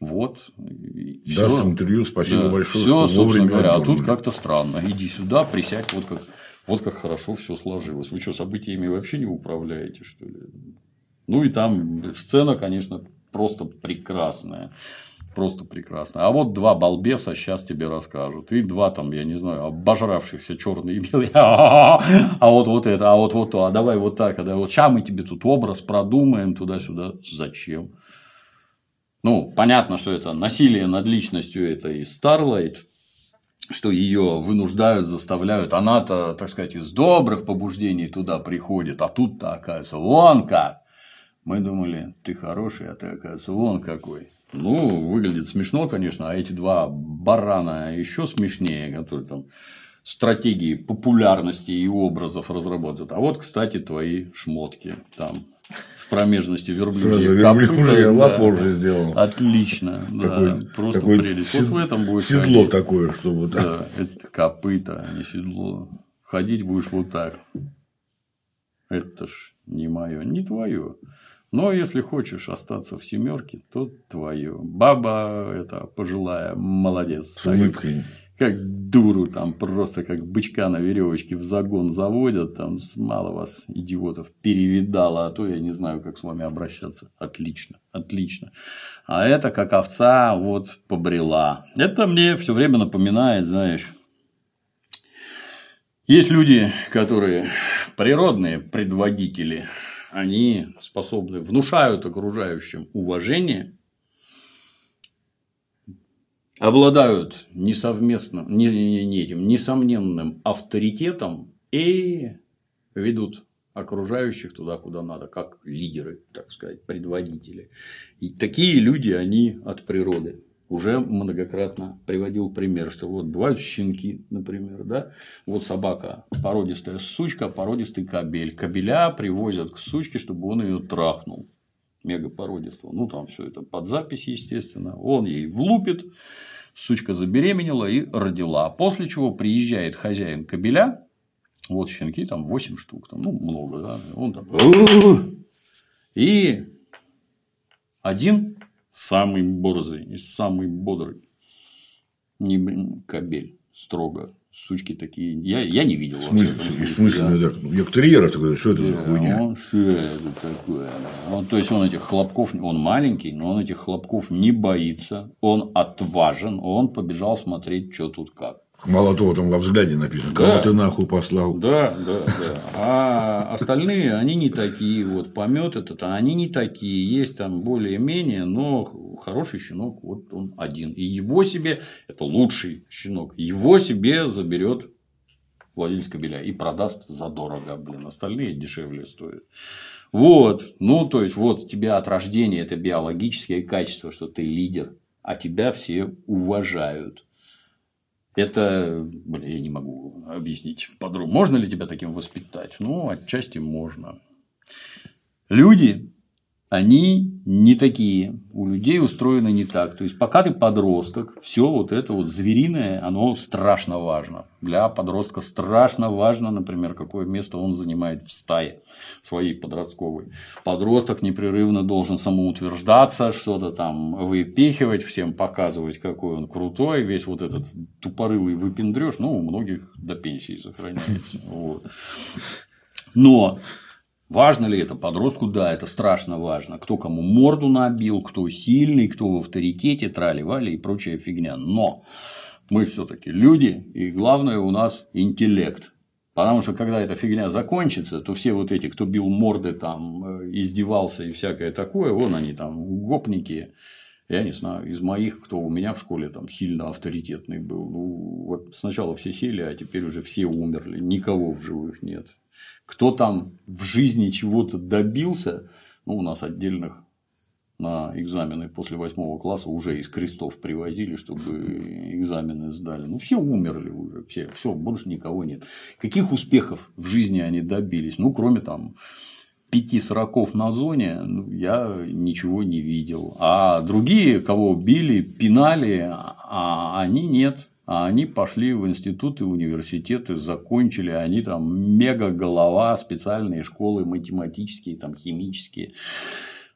Вот. Даст Все. интервью, спасибо Да, большое. все, что собственно вовремя говоря, а тут отдернули. как-то странно. Иди сюда, присядь, вот как, вот как хорошо все сложилось. Вы что, событиями вообще не управляете, что ли? Ну и там сцена, конечно, просто прекрасная. Просто прекрасная. А вот два балбеса сейчас тебе расскажут. И два там, я не знаю, обожравшихся черные и белые. А вот вот это, а вот вот то, а давай вот так, а да вот сейчас мы тебе тут образ продумаем туда-сюда. Зачем? Ну, понятно, что это насилие над личностью, это и Starlight, что ее вынуждают, заставляют. Она-то, так сказать, из добрых побуждений туда приходит, а тут-то, оказывается, вон как. Мы думали, ты хороший, а ты, оказывается, вон какой. Ну, выглядит смешно, конечно, а эти два барана еще смешнее, которые там стратегии популярности и образов разработают. А вот, кстати, твои шмотки там. В промежности верблюжьи копыта. Лапа уже сделал. Отлично. Какой, да, просто какой прелесть. сед... Вот в этом будет седло ходить. такое, чтобы да, это копыта, а не седло. Ходить будешь вот так. Это ж не мое, не твое. Но если хочешь остаться в семерке, то твое. Баба это пожилая, молодец. с улыбкой. Как дуру, там просто как бычка на веревочке в загон заводят, там мало вас, идиотов, перевидало, а то я не знаю, как с вами обращаться. Отлично, отлично. А это как овца вот побрела. Это мне все время напоминает, знаешь, есть люди, которые природные предводители, они способны, внушают окружающим уважение, обладают несовместным, не, не, не этим, несомненным авторитетом и ведут окружающих туда, куда надо, как лидеры, так сказать, предводители. И такие люди, они от природы. Уже многократно приводил пример, что вот бывают щенки, например, да, вот собака, породистая сучка, породистый кобель. Кобеля привозят к сучке, чтобы он ее трахнул. Мегапородистого. Ну, там все это под запись, естественно. Он ей влупит, сучка забеременела и родила. После чего приезжает хозяин кобеля, вот щенки, там восемь штук, там, ну, много, да, он там. И один самый борзый и самый бодрый, не кобель, строго. Сучки такие. Я, я не видел. В смысле, в смысле да. Я к терьеру говорю, что это да, за хуйня? Он, что это такое? Он, то есть он этих хлопков, он маленький, но он этих хлопков не боится. Он отважен, он побежал смотреть, что тут как. Мало того, там во взгляде написано, кого да. ты нахуй послал. Да, да, да. А остальные, они не такие. Вот помет этот, а они не такие. Есть там более-менее, но хороший щенок, вот он один. И его себе, это лучший щенок, его себе заберет владелец кобеля и продаст задорого, блин. Остальные дешевле стоят. Вот. Ну, то есть, вот тебе от рождения это биологическое качество, что ты лидер, а тебя все уважают. Это, блин, я не могу объяснить подробно. Можно ли тебя таким воспитать? Ну, отчасти можно. Люди, они не такие. У людей устроено не так. То есть, пока ты подросток, все вот это вот звериное, оно страшно важно. Для подростка страшно важно, например, какое место он занимает в стае своей подростковой. Подросток непрерывно должен самоутверждаться, что-то там выпихивать, всем показывать, какой он крутой. Весь вот этот тупорылый выпендрёж, ну, у многих до пенсии сохраняется. Вот. Но важно ли это подростку? Да, это страшно важно. Кто кому морду набил, кто сильный, кто в авторитете, трали-вали и прочая фигня. Но мы все-таки люди, и главное у нас интеллект. Потому что когда эта фигня закончится, то все вот эти, кто бил морды, там, издевался и всякое такое, вон они там гопники. Я не знаю, из моих, кто у меня в школе там сильно авторитетный был. Ну, вот сначала все сели, а теперь уже все умерли. Никого в живых нет. Кто там в жизни чего-то добился, ну, у нас отдельных на экзамены после восьмого класса уже из крестов привозили, чтобы экзамены сдали. Ну, все умерли уже, все, все, больше никого нет. Каких успехов в жизни они добились? Ну, кроме там пяти сороков на зоне, ну, я ничего не видел. А другие, кого били, пинали, а они нет. А они пошли в институты, университеты, закончили, они там мега голова, специальные школы математические, там, химические.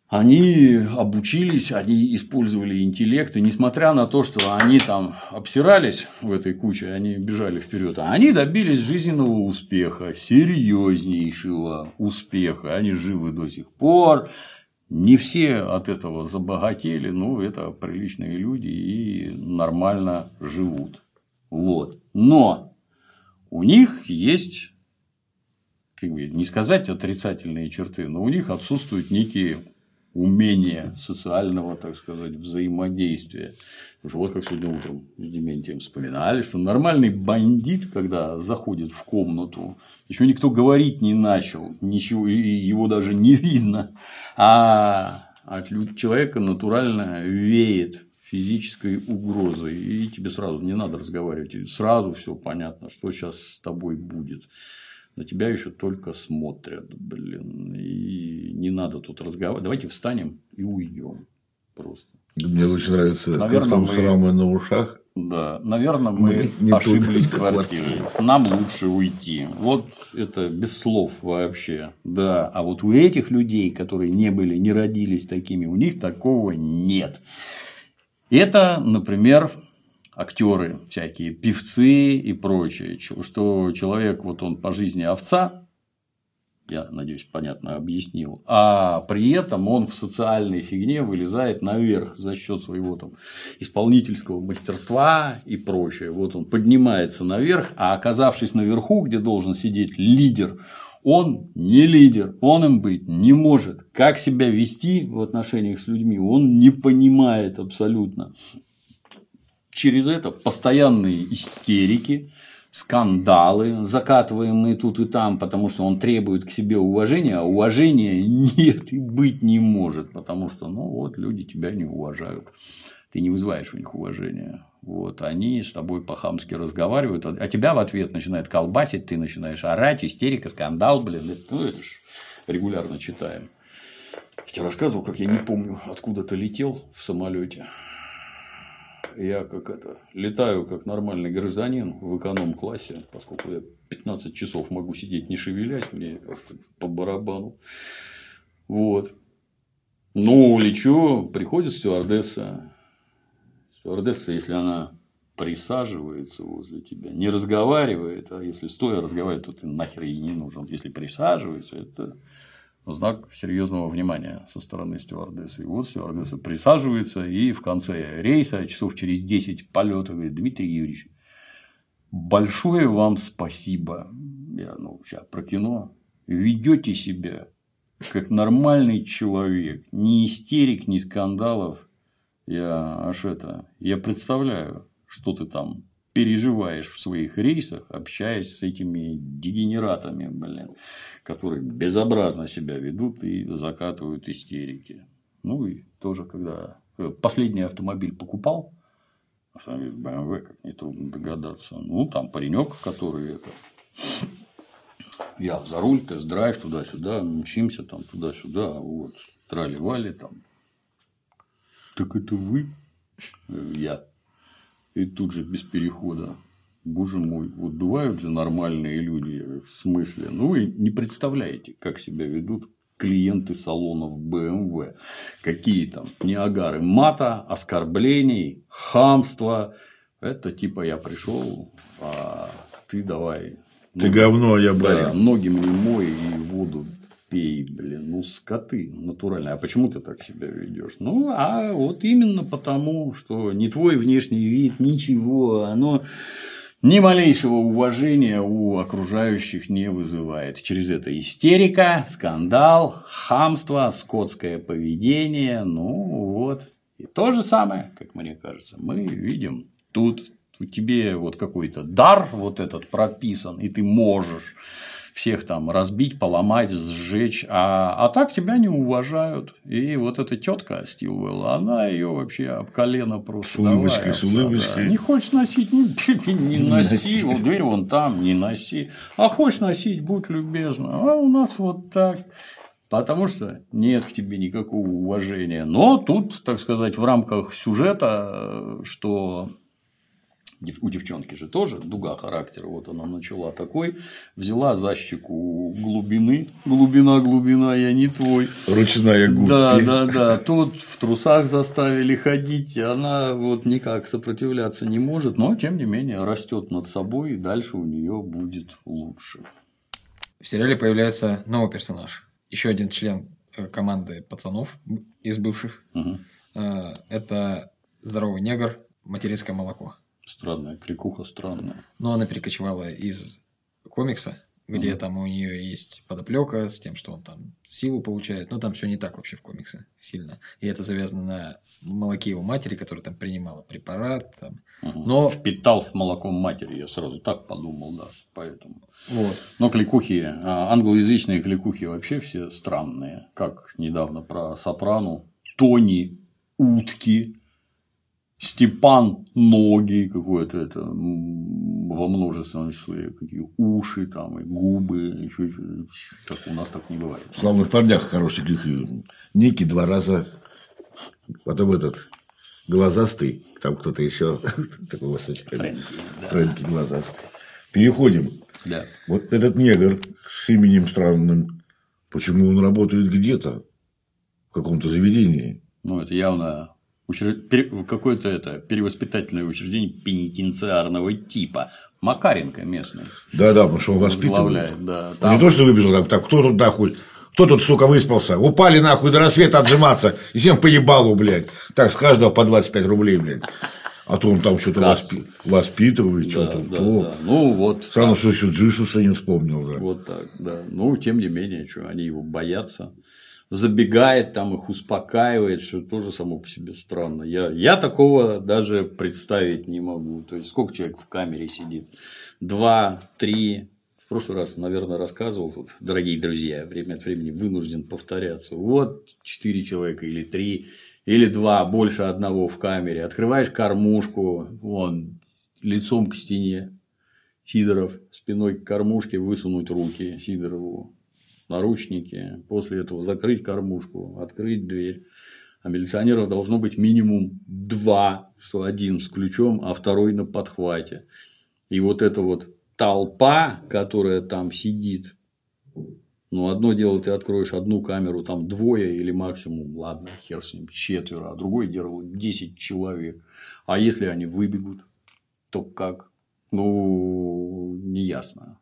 Они обучились, они использовали интеллект, и несмотря на то, что они там обсирались в этой куче, они бежали вперед, они добились жизненного успеха, серьезнейшего успеха, они живы до сих пор. Не все от этого забогатели, но это приличные люди и нормально живут. Вот. Но у них есть, как бы не сказать отрицательные черты, но у них отсутствуют некие умения социального, так сказать, взаимодействия. Потому что вот как сегодня утром с Дементием вспоминали, что нормальный бандит, когда заходит в комнату, еще никто говорить не начал, ничего, и его даже не видно, а от человека натурально веет физической угрозой, и тебе сразу не надо разговаривать, сразу все понятно, что сейчас с тобой будет. На тебя еще только смотрят, блин, и не надо тут разговаривать. Давайте встанем и уйдем просто. Мне очень нравится, наверное, как там мы... шрамы на ушах. Да, наверное, мы, мы ошиблись квартирой. Нам лучше уйти. Вот это без слов вообще. Да, а вот у этих людей, которые не были, не родились такими, у них такого нет. Это, например, актеры всякие, певцы и прочее, что человек, вот он по жизни овца, я надеюсь, понятно объяснил, а при этом он в социальной фигне вылезает наверх за счет своего там исполнительского мастерства и прочее. Вот он поднимается наверх, а оказавшись наверху, где должен сидеть лидер, он не лидер, он им быть не может. Как себя вести в отношениях с людьми, он не понимает абсолютно. Через это постоянные истерики, скандалы, закатываемые тут и там, потому что он требует к себе уважения, а уважения нет и быть не может, потому что, ну, вот люди тебя не уважают, ты не вызываешь у них уважения. Вот, они с тобой по-хамски разговаривают, а тебя в ответ начинают колбасить, ты начинаешь орать, истерика, скандал, блин, ну, это ж регулярно читаем. Я тебе рассказывал, как я не помню, откуда-то летел в самолете. Я как это летаю как нормальный гражданин в эконом-классе, поскольку я пятнадцать часов могу сидеть не шевелясь, мне как-то по барабану. Вот. Ну, лечу, приходит стюардесса. Стюардесса, если она присаживается возле тебя, не разговаривает, а если стоя разговаривает, то ты нахер ей не нужен. Если присаживается, это знак серьезного внимания со стороны стюардессы. И вот стюардесса присаживается, и в конце рейса, часов через десять полета, говорит: Дмитрий Юрьевич, большое вам спасибо. Я, ну, сейчас про кино. Ведете себя как нормальный человек. Ни истерик, ни скандалов. Я аж это. Я представляю, что ты там переживаешь в своих рейсах, общаясь с этими дегенератами, блин, которые безобразно себя ведут и закатывают истерики. Ну и тоже, когда последний автомобиль покупал, автомобиль бэ эм вэ, как нетрудно догадаться, ну там паренек, который это, я за руль, тест-драйв, туда-сюда, мчимся там туда-сюда, вот, трали-вали там. Так это вы? Я. И тут же без перехода: боже мой, вот бывают же нормальные люди, в смысле, ну вы не представляете, как себя ведут клиенты салонов бэ эм вэ, какие там Ниагары мата, оскорблений, хамства. Это типа я пришел, а ты давай. Ты ноги, говно, а я барин. Да, ноги мне мой и воду пей, блин, ну скоты натурально. А почему ты так себя ведешь? Ну, а вот именно потому, что не твой внешний вид, ничего, оно ни малейшего уважения у окружающих не вызывает. Через это истерика, скандал, хамство, скотское поведение. Ну вот. И то же самое, как мне кажется, мы видим тут. У тебя вот какой-то дар вот этот прописан, и ты можешь всех там разбить, поломать, сжечь, а, а так тебя не уважают. И вот эта тетка Стилвелл, она ее вообще об колено просто с улыбочкой, с улыбочкой. Да. Не хочешь носить, не, не, не носи, вот дверь вон там, не носи. А хочешь носить, будь любезна. А у нас вот так. Потому что нет к тебе никакого уважения. Но тут, так сказать, в рамках сюжета, что у девчонки же тоже дуга характера. Вот она начала такой, взяла за щеку глубины. Глубина, глубина, я не твой. Ручная губка. Да, да, да. Тут в трусах заставили ходить, и она вот никак сопротивляться не может, но тем не менее растет над собой, и дальше у нее будет лучше. В сериале появляется новый персонаж. Еще один член команды пацанов из бывших. Угу. Это здоровый негр, материнское молоко. Странная, крикуха странная. Но она перекочевала из комикса, где Угу. там у нее есть подоплека с тем, что он там силу получает. Но там все не так вообще в комиксе сильно. И это завязано на молоке его матери, которая там принимала препарат. Там. Угу. Но впитал в молоком матери, я сразу так подумал, да, поэтому. вот. Но кликухи, англоязычные кликухи вообще все странные. Как недавно про Сопрану. Тони утки. Степан ноги, какое-то это во множественном числе, какие уши там и губы, еще как у нас так не бывает. В славных парнях хороший клик. Ники два раза, потом этот глазастый, там кто-то еще такой высокий. Фрэнки, да. Фрэнки глазастый. Переходим. Да. Вот этот негр с именем странным, почему он работает где-то в каком-то заведении? Ну, это явно учреж... какое-то это перевоспитательное учреждение пенитенциарного типа. Макаренко местный. Да, да, потому что он воспитывает. Да, Он там... не то, что выбежал, так, так, кто тут нахуй, кто тут, сука, выспался? Упали нахуй до рассвета отжиматься, и всем поебалу, блядь. Так, с каждого по двадцать пять рублей, блядь. А то он там что-то воспи... воспитывает, да, что-то. да, то. да. Ну, вот. Странно, что еще Джишуса не вспомнил. Да. Вот так, да. Ну, тем не менее, что они его боятся. Забегает, там их успокаивает, что тоже само по себе странно. Я, я такого даже представить не могу. То есть, сколько человек в камере сидит? Два, три. В прошлый раз, наверное, рассказывал тут, дорогие друзья, время от времени вынужден повторяться. Вот четыре человека или три, или два, больше одного в камере. Открываешь кормушку, вон, лицом к стене. Сидоров, спиной к кормушке, высунуть руки Сидорову. Наручники, после этого закрыть кормушку, открыть дверь. А милиционеров должно быть минимум два, что один с ключом, а второй на подхвате. И вот эта вот толпа, которая там сидит, ну, одно дело, ты откроешь одну камеру, там двое или максимум, ладно, хер с ним, четверо, а другое дело десять человек. А если они выбегут, то как? Ну, неясно.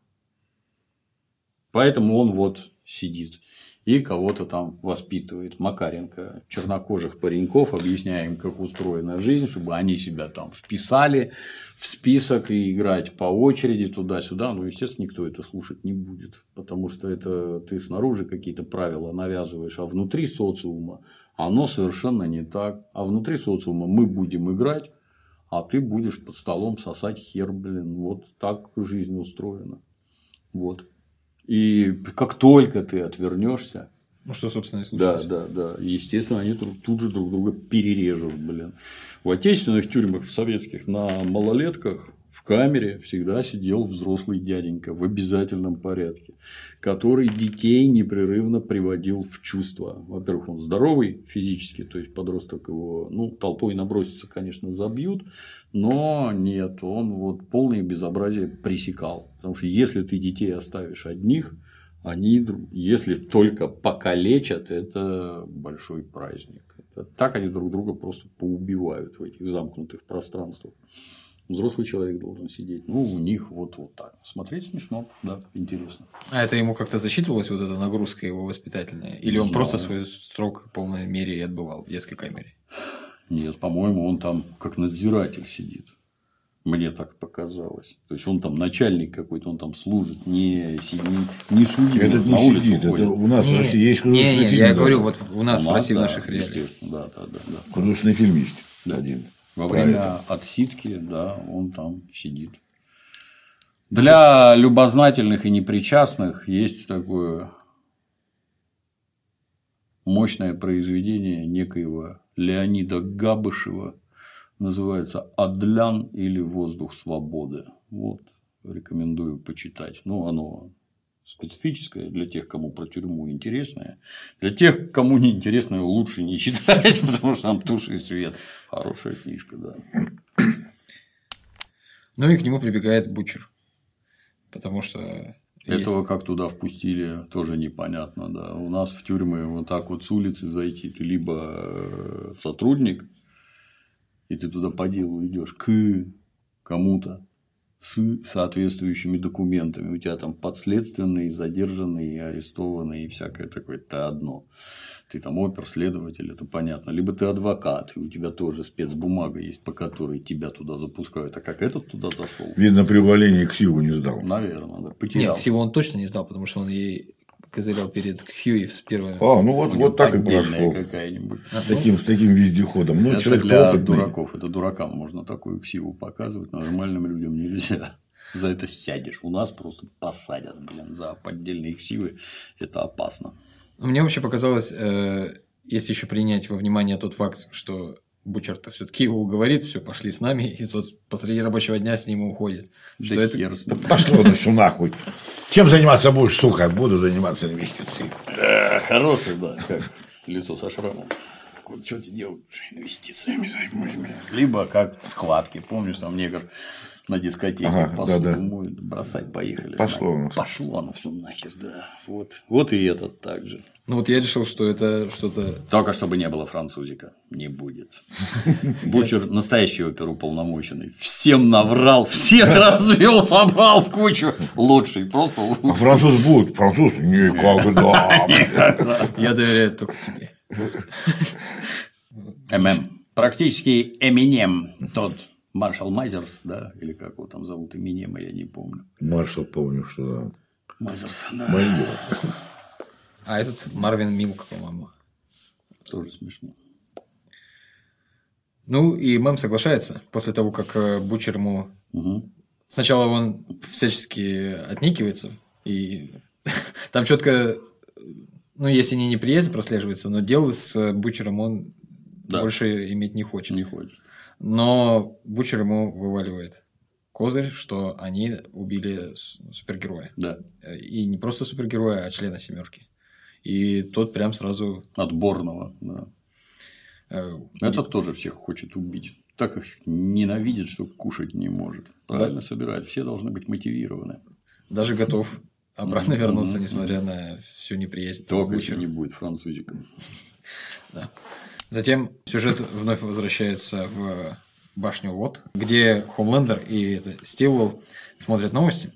Поэтому он вот сидит и кого-то там воспитывает. Макаренко, чернокожих пареньков, объясняя им, как устроена жизнь, чтобы они себя там вписали в список и играть по очереди туда-сюда. Ну, естественно, никто это слушать не будет, потому что это ты снаружи какие-то правила навязываешь, а внутри социума оно совершенно не так. А внутри социума мы будем играть, а ты будешь под столом сосать хер, блин. Вот так жизнь устроена. Вот. И как только ты отвернешься, ну что, собственно, и да, случилось. да, да, естественно, они тут же друг друга перережут, блин. В отечественных тюрьмах, в советских, на малолетках в камере всегда сидел взрослый дяденька в обязательном порядке, который детей непрерывно приводил в чувство. Во-первых, он здоровый физически, то есть подросток его, ну, толпой набросится, конечно, забьют, но нет, он вот полное безобразие пресекал. Потому что если ты детей оставишь одних, они, если только покалечат, это большой праздник. Так они друг друга просто поубивают в этих замкнутых пространствах. Взрослый человек должен сидеть. Ну, у них вот, вот так. Смотреть смешно, да, интересно. А это ему как-то засчитывалась вот эта нагрузка его воспитательная? Или он просто свой срок в полной мере и отбывал в детской камере? Нет, по-моему, он там как надзиратель сидит. Мне так показалось. То есть он там начальник какой-то, он там служит, не, не, не судья, это на не улицу сидит, ходит. это у нас не, в России есть не, художественный не, фильм. я да. говорю, вот у нас У в России, в да, наших реалиях. естественно, да, да, да, да. Художественный фильм есть Да. один. Во Правильно. время отсидки, да, он там сидит. Для любознательных и непричастных есть такое мощное произведение некоего Леонида Габышева, называется «Адлян» или «Воздух свободы». Вот, рекомендую почитать. Ну, оно специфическое для тех, кому про тюрьму интересное. Для тех, кому не интересно, лучше не читать, потому что там тушь и свет. Хорошая книжка, да. Ну и к нему прибегает Бутчер. Потому что... Этого есть... как туда впустили, тоже непонятно, да. У нас в тюрьмы вот так вот с улицы зайти, ты либо сотрудник, и ты туда по делу идешь к кому-то с соответствующими документами. У тебя там подследственный, задержанный, арестованный и всякое такое. Это одно. Ты там опер-следователь, это понятно. Либо ты адвокат, и у тебя тоже спецбумага есть, по которой тебя туда запускают. А как этот туда зашел? Видно, при увольнении ксиву не сдал. Наверное, да. Потерял. Нет, ксиву он точно не сдал, потому что он ей козырял перед Хьюи с первой. А, ну вот, вот так и прошло. Какая-нибудь. С таким, с таким вездеходом. Ну, это для опытный. Дураков. Это дуракам можно такую ксиву показывать, нормальным людям нельзя. За это сядешь. У нас просто посадят, блин, за поддельные ксивы. Это опасно. Мне вообще показалось, э, если еще принять во внимание тот факт, что Бутчер-то все-таки его уговорит, все, пошли с нами, и тот посреди рабочего дня с ним уходит. Да что это... хер. Да пошло на все нахуй. Чем заниматься будешь, сука? Буду заниматься инвестициями. Да, хороший, да, как лицо со шрамом. Вот что ты делаешь? Инвестициями займусь, блин. Либо как в складке. Помнишь, там негр на дискотеке ага, посуду да, да. моют, бросать поехали. Пошло. Пошло оно все нахер, да. Вот. Вот и этот также. Ну вот я решил, что это что-то. Только чтобы не было французика. Не будет. Бутчер настоящий оперуполномоченный. Всем наврал, всех развел, собрал в кучу. Лучший, просто. А француз будет? Француз? Никогда. Я доверяю только тебе. ММ. Практически Эминем. Тот. Маршал Мазерс, да, или как его там зовут, Эминема, я не помню. Маршал, помню, что да. Мазерс, да. Майор. А этот Марвин Милк, по-моему. Тоже смешно. Ну, и Мэм соглашается после того, как Бутчер ему... Угу. Сначала он всячески отникивается, и там четко, ну, если не неприязнь прослеживается, но дело с Бутчером он да. больше иметь не хочет. Не хочет. Но Бутчер ему вываливает козырь, что они убили супергероя. Да. И не просто супергероя, а члена семерки. И тот прям сразу... Отборного, да. Э, Этот тоже всех хочет убить. Так их ненавидит, что кушать не может. Правильно да. собирает. Все должны быть мотивированы. Даже готов обратно вернуться, несмотря на всю неприязнь. Только еще не будет французиком. Да. Затем сюжет вновь возвращается в башню Вот, где Хомлендер и Стивуэлл смотрят новости,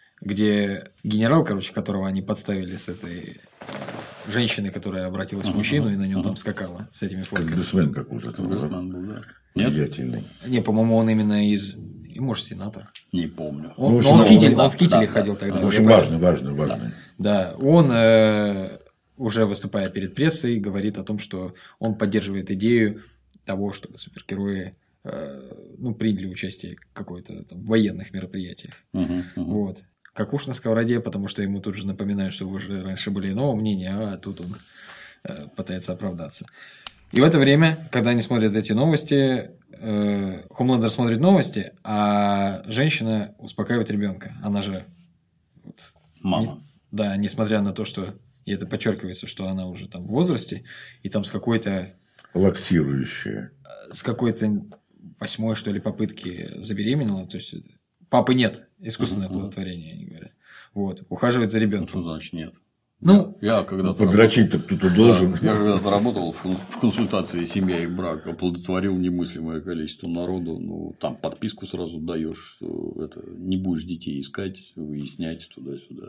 где генерал, короче, которого они подставили с этой женщиной, которая обратилась в мужчину и на нем там скакала с этими фотками. Конгрессмен какой-то. Конгрессмен был, да. Нет? Не, по-моему, он именно из... И, может, сенатор. Не помню. Он, ну, в общем, он, в кителе, да, он в кителе да, ходил да, тогда. В общем, важно, важно, важно. Да, да. Он, э, уже выступая перед прессой, говорит о том, что он поддерживает идею того, чтобы супергерои э, ну, приняли участие в какой-то там военных мероприятиях. Угу, угу. Вот. Как уж на сковороде, потому что ему тут же напоминают, что вы же раньше были иного мнения, а тут он э, пытается оправдаться. И в это время, когда они смотрят эти новости, э, Хомлендер смотрит новости, а женщина успокаивает ребенка. Она же... Вот, мама. Не, да, несмотря на то, что... И это подчеркивается, что она уже там в возрасте, и там с какой-то... Лактирующая. С какой-то восьмой, что ли, попытки забеременела. То есть, папы нет. Искусственное оплодотворение, они говорят. Вот. Ухаживает за ребенком. Что значит нет? Ну, я, я когда-то подрочить-то кто-то должен. Да, я когда-то работал в консультации «Семья и брак», оплодотворил немыслимое количество народу. Ну, там подписку сразу даешь, что это не будешь детей искать, выяснять туда-сюда.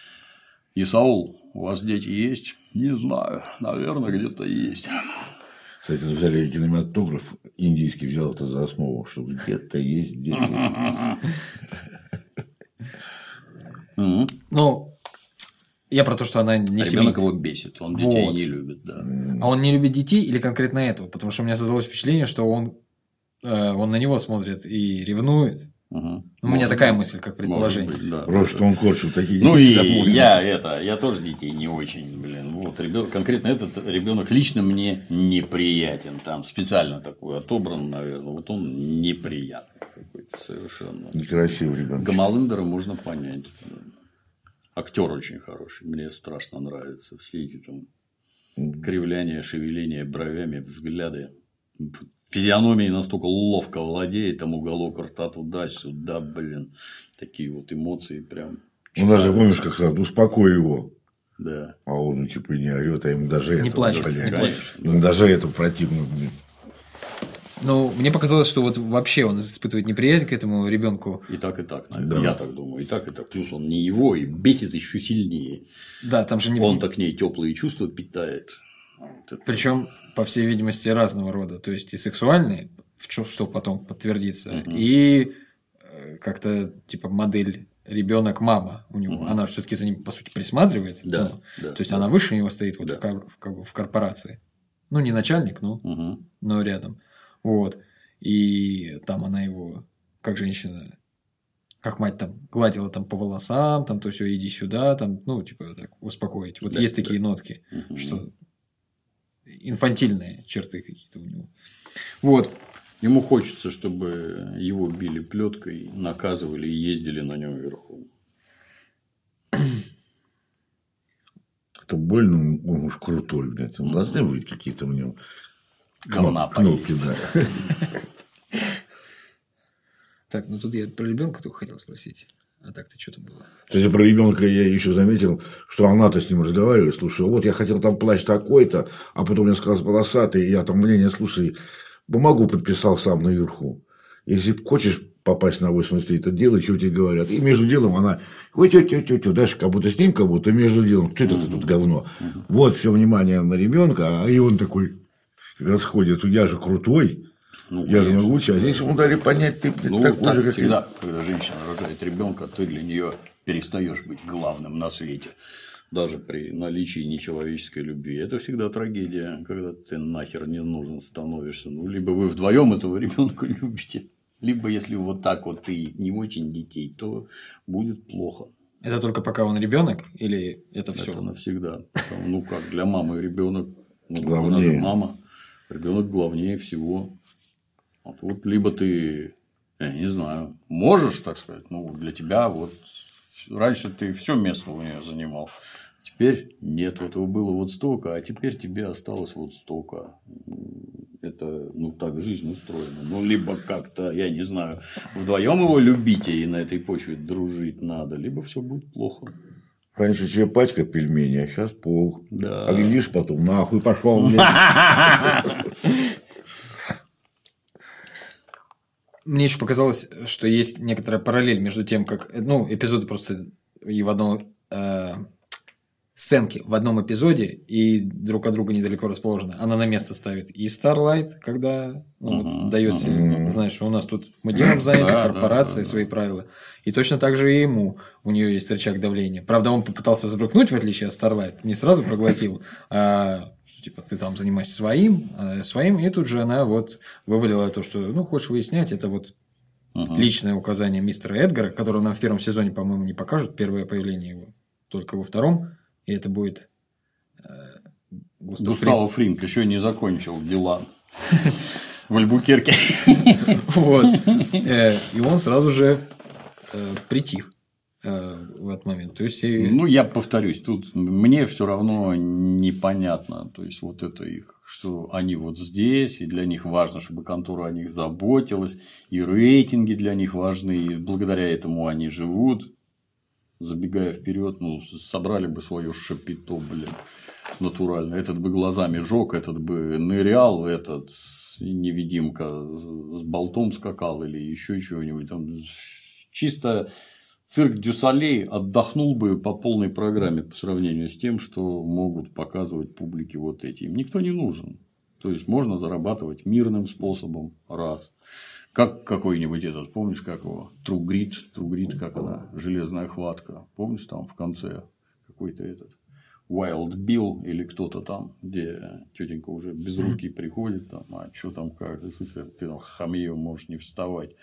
Исаул, у вас дети есть? Не знаю. Наверное, где-то есть. Кстати, взяли кинематограф индийский, взял это за основу, что где-то есть дети. Ну, я про то, что она не себе. Ребенок его бесит, он детей вот. не любит, да. А он не любит детей или конкретно этого? Потому что у меня создалось впечатление, что он, э, он на него смотрит и ревнует. Угу. У меня такая мысль, как предположение. Быть, да. Просто что он корчил такие. Ну и я это, я тоже детей не очень, блин. Вот ребенок, конкретно этот ребенок лично мне неприятен. Там специально такой отобран, наверное. Вот он неприятный какой-то совершенно. Некрасивый ребенок. Гомолендера можно понять. Актер очень хороший. Мне страшно нравится. Все эти там кривляния, шевеления бровями, взгляды. физиономией настолько ловко владеет, там уголок рта туда-сюда, блин. Такие вот эмоции прям. Ну, даже помнишь, как сказал, успокой его. Да. А он, ну, типа, не орет, а ему даже это. Не плачет, блядь, не плачет. Ему да. даже это противно, блин. Ну, мне показалось, что вот вообще он испытывает неприязнь к этому ребенку. И так, и так. Да. Я так думаю. И так, и так. Плюс он не его, и бесит еще сильнее. Да, там же не... Он-то к ней теплые чувства питает. Вот это... Причем, по всей видимости, разного рода. То есть и сексуальные, что потом подтвердится, угу. и как-то типа модель ребенок-мама у него. Угу. Она все-таки за ним, по сути, присматривает. Да, ну, да, то есть да. она выше него стоит вот да. в, кор- в, в корпорации. Ну, не начальник, но, угу. но рядом. Вот. И там она его, как женщина, как мать там гладила там по волосам, там то все, иди сюда, там, ну, типа так, успокоить. Вот да, есть да. такие нотки, угу. что инфантильные черты какие-то у него. Вот. Ему хочется, чтобы его били плеткой, наказывали и ездили на нем верхом. Это больно, он уж крутой, блядь. Там должны быть какие-то у него говна кнопки, да. Так, ну тут я про ребенка только хотел спросить. А так-то что-то было. Кстати, про ребенка я еще заметил, что она-то с ним разговаривает. Слушай, вот я хотел там плащ такой-то, а потом мне сказал полосатый, и я там, мнение, слушай, бумагу подписал сам наверху. Если хочешь попасть на восемьдесят три, то делай, что тебе говорят. И между делом она, ой, тю тю тю тю дальше как будто с ним, как будто между делом, что это uh-huh. тут говно. Uh-huh. Вот все внимание на ребенка, а и он такой расходит, я же крутой. Ну, я же могучий, а здесь ему дали понять, ты ну, такой так же, как всегда, и... когда женщина рожает ребенка, ты для нее перестаешь быть главным на свете. Даже при наличии нечеловеческой любви. Это всегда трагедия, когда ты нахер не нужен становишься. Ну, либо вы вдвоем этого ребенка любите, либо если вот так вот ты не очень детей, то будет плохо. Это только пока он ребенок или это все? Это навсегда. Потому, ну как, для мамы ребенок, ну, главнее. Она же мама, ребенок главнее всего. Вот, вот либо ты, я не знаю, можешь, так сказать, ну для тебя вот раньше ты все место у нее занимал. Теперь нет, этого было вот столько, а теперь тебе осталось вот столько. Это, ну, так жизнь устроена. Ну, либо как-то, я не знаю, вдвоем его любите и на этой почве дружить надо, либо все будет плохо. Раньше тебе пачка пельменей, а сейчас пол. Да. А глядишь потом, нахуй пошел. Мне еще показалось, что есть некоторая параллель между тем, как, ну, эпизоды просто и в одном э, сценки в одном эпизоде и друг от друга недалеко расположены. Она на место ставит и Starlight, когда ну, uh-huh, вот, дает uh-huh. знаешь, что у нас тут мы делом заняты, да, корпорация, да, да, свои да. правила. И точно так же и ему. У нее есть рычаг давления. Правда, он попытался взбрыкнуть, в отличие от Starlight, не сразу проглотил, а типа ты там занимаешься своим, своим, и тут же она вот вывалила то, что ну хочешь выяснять, это вот uh-huh. личное указание мистера Эдгара, которое нам в первом сезоне, по-моему, не покажут, первое появление его, только во втором, и это будет э, Густав Густаво Фринк. Фринк еще не закончил дела в Альбукерке. Вот. И он сразу же притих в этот момент. То есть... Ну, я повторюсь, тут мне все равно непонятно. То есть, вот это их, что они вот здесь, и для них важно, чтобы контора о них заботилась, и рейтинги для них важны, и благодаря этому они живут. Забегая вперед, ну, собрали бы свое шапито, блин, натурально. Этот бы глазами жёг, этот бы нырял, этот невидимка с болтом скакал или еще чего-нибудь. Там чисто цирк дю Солей отдохнул бы по полной программе по сравнению с тем, что могут показывать публике вот эти. Им никто не нужен. То есть, можно зарабатывать мирным способом, раз. Как какой-нибудь этот, помнишь, как его? True Grit, True Grit, как она? Железная хватка. Помнишь, там в конце какой-то этот Wild Bill или кто-то там, где тетенька уже без руки приходит, там, а что там, как, ты там хамье можешь не вставать.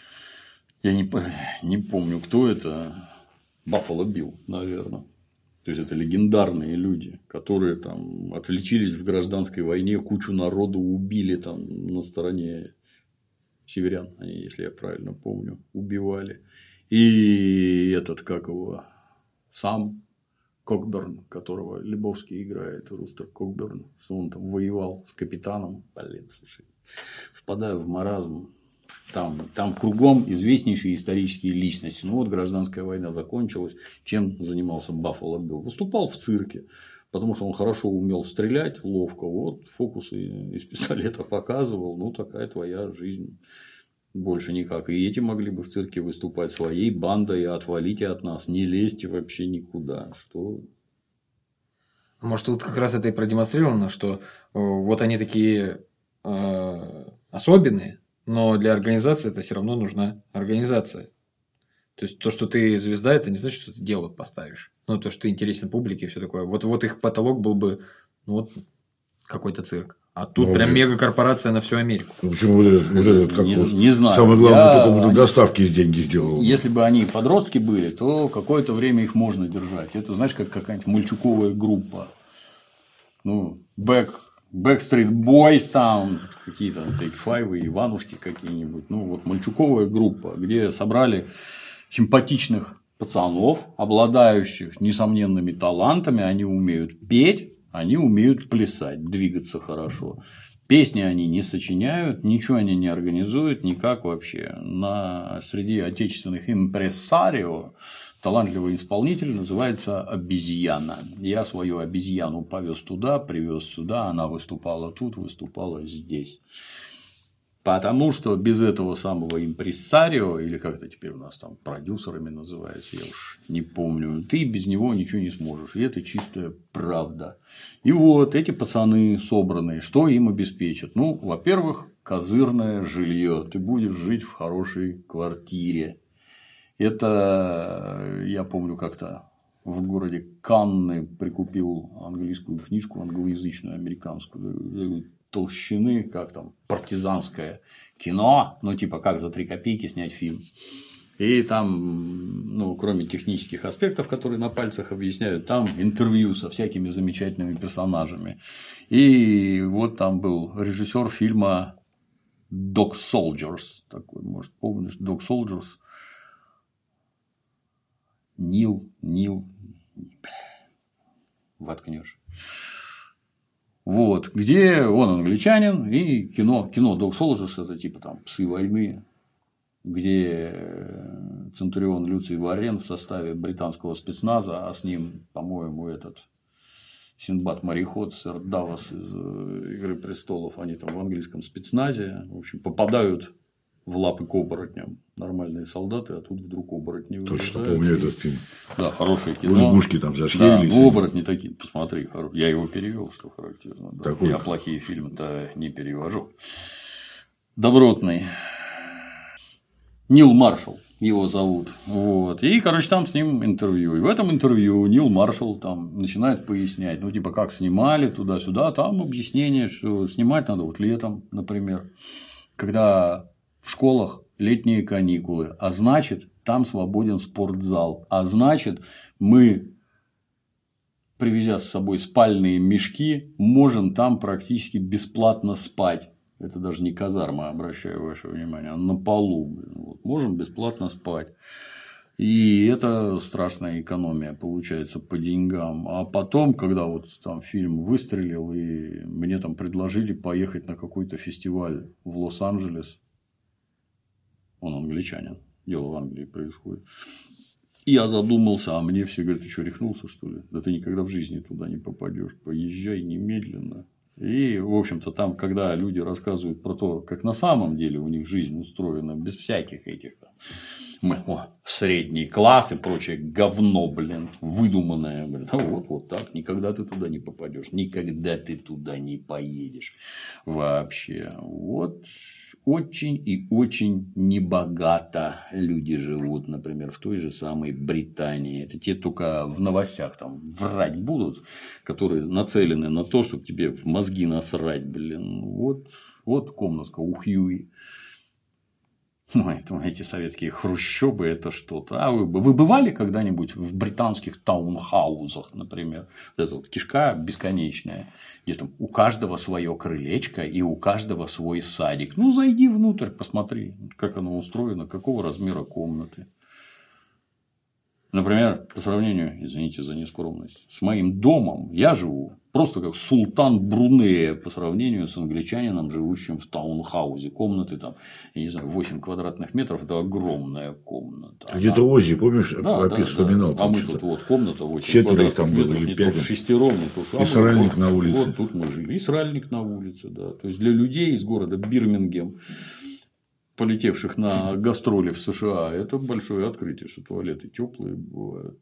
Я не, не помню, кто это. Баффало Билл, наверное. То есть, это легендарные люди, которые там отличились в гражданской войне, кучу народу убили там на стороне северян, они, если я правильно помню, убивали. И этот, как его, сам Кокберн, которого Лебовский играет, Рустер Кокберн, что он там воевал с капитаном. Блин, слушай, впадаю в маразм. Там, там кругом известнейшие исторические личности. Ну вот гражданская война закончилась. Чем занимался Баффало Билл? Выступал в цирке, потому что он хорошо умел стрелять, ловко. Вот фокусы из пистолета показывал. Ну такая твоя жизнь. Больше никак. И эти могли бы в цирке выступать своей бандой, отвалите от нас, не лезьте вообще никуда. Что? Может, тут как раз это и продемонстрировано, что вот они такие э, особенные, но для организации это все равно нужна организация. То есть то, что ты звезда, это не значит, что ты дело поставишь. Ну, то, что ты интересен публике и все такое. Вот, вот их потолок был бы ну, вот какой-то цирк. А тут ну, прям мегакорпорация на всю Америку. Ну, почему вот этот, вот этот как не, вот, не знаю. Самое главное, Я... только вот доставки из деньги сделал. Если бы они подростки были, то какое-то время их можно держать. Это, знаешь, как какая-нибудь мальчуковая группа. Ну, Back, Backstreet Boys, там какие-то Take Five, Иванушки какие-нибудь. Ну, вот мальчуковая группа, где собрали симпатичных пацанов, обладающих несомненными талантами, они умеют петь. Они умеют плясать, двигаться хорошо. Песни они не сочиняют, ничего они не организуют, никак вообще. На... Среди отечественных импрессарио талантливый исполнитель называется обезьяна. Я свою обезьяну повез туда, привез сюда, она выступала тут, выступала здесь. Потому что без этого самого импрессарио, или как это теперь у нас там продюсерами называется, я уж не помню, ты без него ничего не сможешь. И это чистая правда. И вот эти пацаны собранные, что им обеспечат? Ну, во-первых, козырное жилье. Ты будешь жить в хорошей квартире. Это я помню как-то в городе Канны прикупил английскую книжку, англоязычную, американскую. Толщины, как там, партизанское кино, ну, типа, как за три копейки снять фильм. И там, ну, кроме технических аспектов, которые на пальцах объясняют, там интервью со всякими замечательными персонажами. И вот там был режиссер фильма Dog Soldiers, такой, может, помнишь, Dog Soldiers. Нил, Нил, воткнешь. Вот, где он англичанин, и кино, кино Dog Soldiers, это типа там псы войны, где Центурион Люций Варен в составе британского спецназа, а с ним, по-моему, этот Синдбад-мореход, сэр Давос из «Игры престолов», они там в английском спецназе, в общем, попадают в лапы к оборотням. Нормальные солдаты, а тут вдруг оборотни вылезают. Точно помню этот фильм. Да, хорошее кино. Лягушки там зашкерились. Да, ну, оборотни такие, посмотри. Я его перевел, что характерно. Да. Такой... Я плохие фильмы-то не перевожу. Добротный. Нил Маршалл его зовут. Вот. И, короче, там с ним интервью. И в этом интервью Нил Маршалл там начинает пояснять, ну, типа, как снимали туда-сюда. Там объяснение, что снимать надо вот летом, например, когда в школах летние каникулы, а значит, там свободен спортзал, а значит, мы, привезя с собой спальные мешки, можем там практически бесплатно спать. Это даже не казарма, обращаю ваше внимание, а на полу. Вот, можем бесплатно спать. И это страшная экономия получается по деньгам. А потом, когда вот там фильм выстрелил, и мне там предложили поехать на какой-то фестиваль в Лос-Анджелес, он англичанин, дело в Англии происходит. И я задумался, а мне все говорят, ты что, рехнулся, что ли? Да ты никогда в жизни туда не попадешь, поезжай немедленно. И, в общем-то, там, когда люди рассказывают про то, как на самом деле у них жизнь устроена, без всяких этих там, мы, о, средний класс и прочее говно, блин, выдуманное, блин, а вот, вот так, никогда ты туда не попадешь, никогда ты туда не поедешь вообще. Вот. Очень и очень небогато люди живут, например, в той же самой Британии. Это те только в новостях там врать будут, которые нацелены на то, чтобы тебе в мозги насрать, блин. Вот, вот комнатка у Хьюи. Ой, эти советские хрущёбы – это что-то. А вы, вы бывали когда-нибудь в британских таунхаузах, например? Вот эта вот кишка бесконечная, где там у каждого свое крылечко и у каждого свой садик. Ну, зайди внутрь, посмотри, как оно устроено, какого размера комнаты. Например, по сравнению, извините за нескромность, с моим домом я живу просто как султан Брунея по сравнению с англичанином, живущим в таунхаузе. Комнаты там, я не знаю, восемь квадратных метров – это огромная комната. Где-то Ози, помнишь, да, да, вспоминал. Да. А мы тут вот комната восемь четверо квадратных там метров, было, или не пять. то шестером, не то и сральник вот, на улице. Вот тут мы жили. И сральник на улице, да. То есть для людей из города Бирмингем, полетевших на гастроли в США, это большое открытие, что туалеты теплые бывают.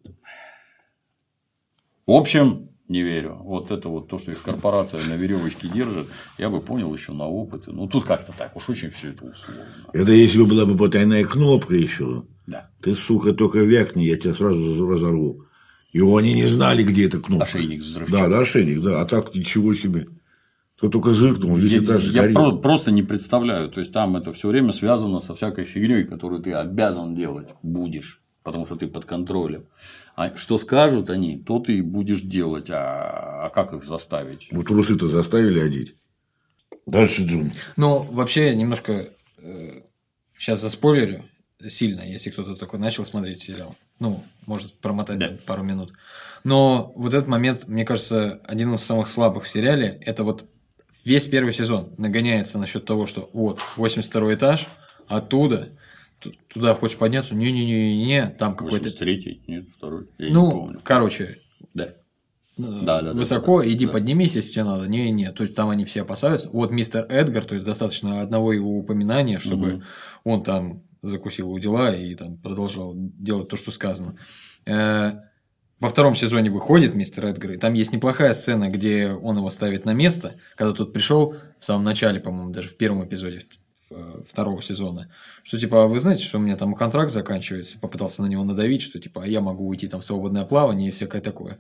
В общем, не верю. Вот это вот то, что их корпорация на веревочке держит, я бы понял еще на опыте. Ну, тут как-то так уж очень все это условно. Это если бы была бы потайная кнопка еще. Да. Ты, сука, только вякни, я тебя сразу разорву. И они не знали, где эта кнопка. Ошейник взрывчатый. Да, да, ошейник, да. А так ничего себе. Кто только зыркнул, весь Я, этаж я сгорел. про- просто не представляю. То есть там это все время связано со всякой фигней, которую ты обязан делать будешь, потому что ты под контролем. А что скажут они, то ты и будешь делать. А, а как их заставить? Вот трусы-то заставили одеть. Дальше, Джун. Ну, вообще, немножко э, сейчас заспойлерю сильно, если кто-то только начал смотреть сериал. Ну, может промотать Да. там пару минут. Но вот этот момент, мне кажется, один из самых слабых в сериале. Это вот весь первый сезон нагоняется насчет того, что вот восемьдесят второй этаж, оттуда ту- туда хочешь подняться, не-не-не-не, там какой-то... восемьдесят третий? Нет, второй. Я Ну, не помню. короче, Да. э, Да, да, да, высоко, да, да. иди Да. поднимись, если тебе надо. Не-не, то есть там они все опасаются. Вот мистер Эдгар, то есть достаточно одного его упоминания, чтобы Мгм. он там закусил у дела и там продолжал делать то, что сказано. Э, Во втором сезоне выходит мистер Эдгар, и там есть неплохая сцена, где он его ставит на место, когда тот пришел в самом начале, по-моему, даже в первом эпизоде в- второго сезона, что типа, а вы знаете, что у меня там контракт заканчивается, попытался на него надавить, что типа, а я могу уйти там в свободное плавание и всякое такое.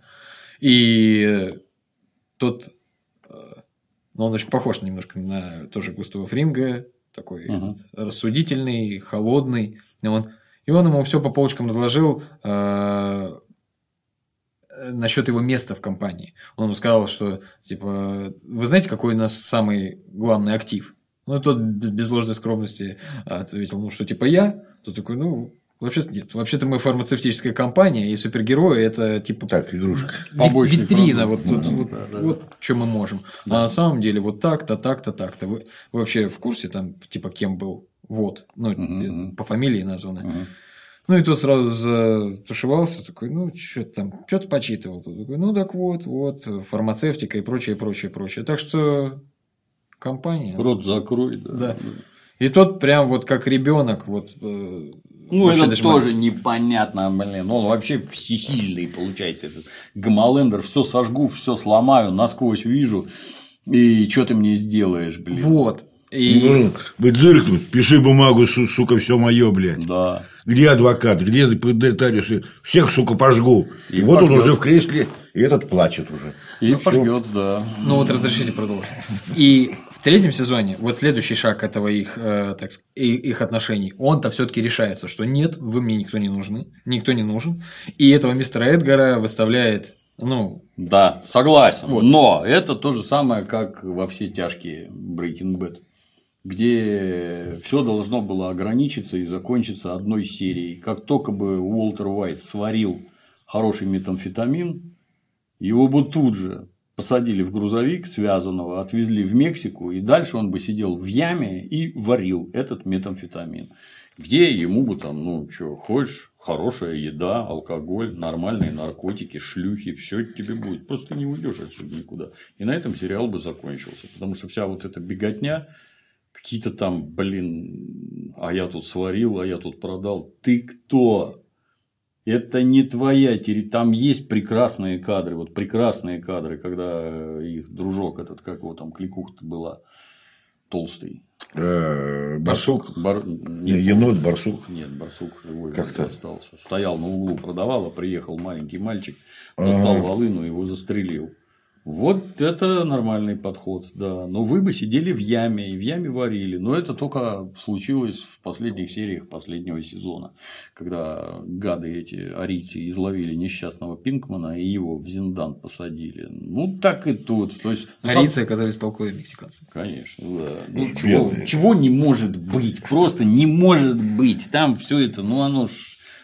И тот, э, ну, он очень похож немножко на тоже Густава Фринга, такой Мгм. этот, рассудительный, холодный. И он, и он ему все по полочкам разложил э, насчет его места в компании. Он ему сказал, что типа, вы знаете, какой у нас самый главный актив? Ну, и тот без ложной скромности ответил, ну, что типа я. Тот такой, ну, вообще-то нет. Вообще-то мы фармацевтическая компания, и супергерои это типа Так, игрушка. ви- Побочный витрина, продукт. вот, тут, Да, вот, да, да. вот что мы можем. А на самом деле вот так-то, так-то, так-то. Вы, вы вообще в курсе там, типа, кем был? Вот. Ну, Мгм, это мгм. по фамилии названо. Мгм. Ну, и тот сразу затушевался, такой, ну, что-то там, что-то почитывал. Тот такой, ну, так вот, вот, фармацевтика и прочее, прочее, прочее. Так что компания. Рот закрой. Да. Да. И тот прям вот как ребенок, вот. э, Ну, вообще это даже тоже маленький. непонятно, блин. Он вообще всесильный, получается. Этот Гомолендер, все сожгу, все сломаю, насквозь вижу. И что ты мне сделаешь, блин? Вот. И... Ну, быть зыркнуть, пиши бумагу, су- сука, все мое, блядь. Да. Где адвокат, где нотариус? Всех, сука, пожгу. И И вот он пожгёт. уже в кресле, и этот плачет уже. И пожгет, да. Ну вот разрешите продолжить. И в третьем сезоне, вот следующий шаг этого их, э, так сказать, и- их отношений, он-то все-таки решается, что нет, вы мне никто не нужны, никто не нужен. И этого мистера Эдгара выставляет, ну, Да, согласен. Вот. Но это то же самое, как во все тяжкие Breaking Bad, где все должно было ограничиться и закончиться одной серией. Как только бы Уолтер Уайт сварил хороший метамфетамин, его бы тут же посадили в грузовик связанного, отвезли в Мексику, и дальше он бы сидел в яме и варил этот метамфетамин. Где ему бы там, ну, что, хочешь, хорошая еда, алкоголь, нормальные наркотики, шлюхи, все тебе будет. Просто ты не уйдешь отсюда никуда. И на этом сериал бы закончился. Потому что вся вот эта беготня, какие-то там, блин, а я тут сварил, а я тут продал. Ты кто? Это не твоя территория. Там есть прекрасные кадры. Вот прекрасные кадры, когда их дружок этот, как его там, кликуха-то была, толстый. Э, Барсук. Бар... Не, Не, енот, барсук. Нет, барсук живой Как-то. остался. Стоял на углу, продавал, а приехал маленький мальчик, достал Ага. волыну, его застрелил. Вот это нормальный подход, да. Но вы бы сидели в яме, и в яме варили. Но это только случилось в последних сериях последнего сезона, когда гады эти арийцы изловили несчастного Пинкмана и его в зиндан посадили. Ну, так и тут. То есть, арийцы оказались толковые мексиканцы. конечно, да. Ну, Белые. чего, чего не может быть? Просто не может быть. Там все это, ну, оно ж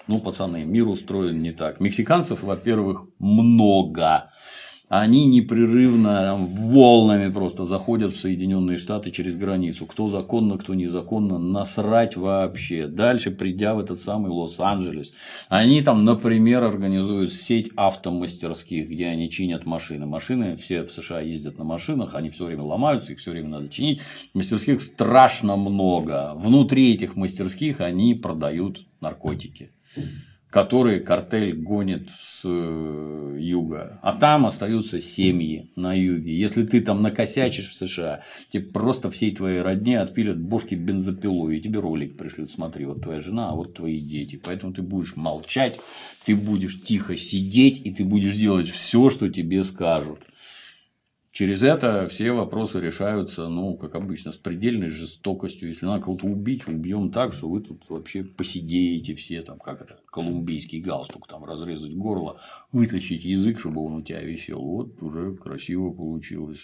Ну, пацаны, мир устроен не так. Мексиканцев, во-первых, много. Они непрерывно волнами просто заходят в Соединенные Штаты через границу. Кто законно, кто незаконно, насрать вообще. Дальше, придя в этот самый Лос-Анджелес, они там, например, организуют сеть автомастерских, где они чинят машины. Машины, все в США ездят на машинах, они все время ломаются, их все время надо чинить. Мастерских страшно много. Внутри этих мастерских они продают наркотики, которые картель гонит с юга. А там остаются семьи на юге. Если ты там накосячишь в США, тебе просто всей твоей родне отпилят бошки бензопилой, и тебе ролик пришлют. Смотри, вот твоя жена, а вот твои дети. Поэтому ты будешь молчать, ты будешь тихо сидеть, и ты будешь делать все, что тебе скажут. Через это все вопросы решаются, ну, как обычно, с предельной жестокостью. Если надо кого-то убить, убьем так, что вы тут вообще посидеете все, там, как это, колумбийский галстук, там, разрезать горло, вытащить язык, чтобы он у тебя висел. Вот уже красиво получилось.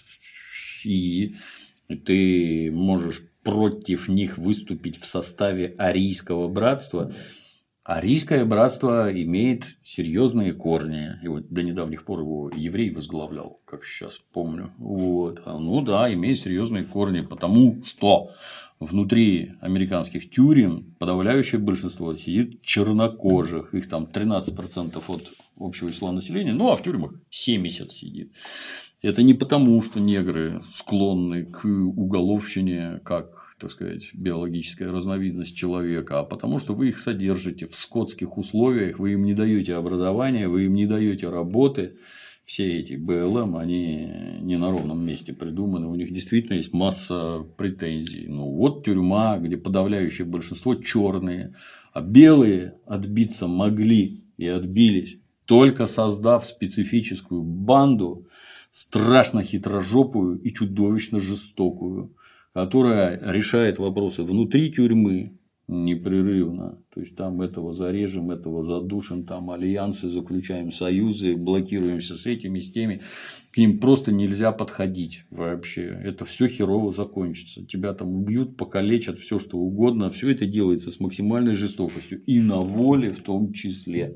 И ты можешь против них выступить в составе арийского братства. Арийское братство имеет серьезные корни. И вот до недавних пор его еврей возглавлял, как сейчас помню. Вот. Ну да, имеет серьезные корни, потому что внутри американских тюрем подавляющее большинство сидит чернокожих. Их там тринадцать процентов от общего числа населения, ну а в тюрьмах семьдесят процентов сидит. Это не потому, что негры склонны к уголовщине, как, так сказать, биологическая разновидность человека, а потому что вы их содержите в скотских условиях, вы им не даете образования, вы им не даете работы. Все эти бэ эл эм, они не на ровном месте придуманы, у них действительно есть масса претензий. Ну вот тюрьма, где подавляющее большинство черные, а белые отбиться могли и отбились, только создав специфическую банду, страшно хитрожопую и чудовищно жестокую, которая решает вопросы внутри тюрьмы непрерывно. То есть там этого зарежем, этого задушим, там альянсы заключаем, союзы, блокируемся с этими, с теми. К ним просто нельзя подходить вообще. Это все херово закончится. Тебя там убьют, покалечат, все что угодно. Все это делается с максимальной жестокостью. И на воле в том числе.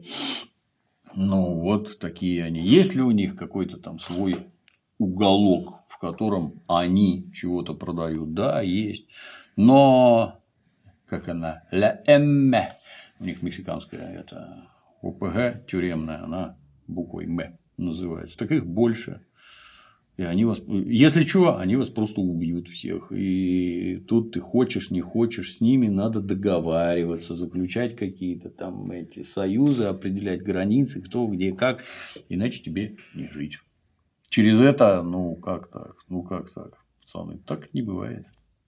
Ну, вот такие они. Есть ли у них какой-то там свой уголок, в котором они чего-то продают? Да, есть. Но, как она, ля эм, у них мексиканская, это о пэ гэ тюремная, она буквой М называется. Таких больше. И они вас, если что, они вас просто убьют всех. И тут ты хочешь, не хочешь, с ними надо договариваться, заключать какие-то там эти союзы, определять границы, кто, где, как, иначе тебе не жить. Через это, ну как так, ну как так, пацаны, так не бывает.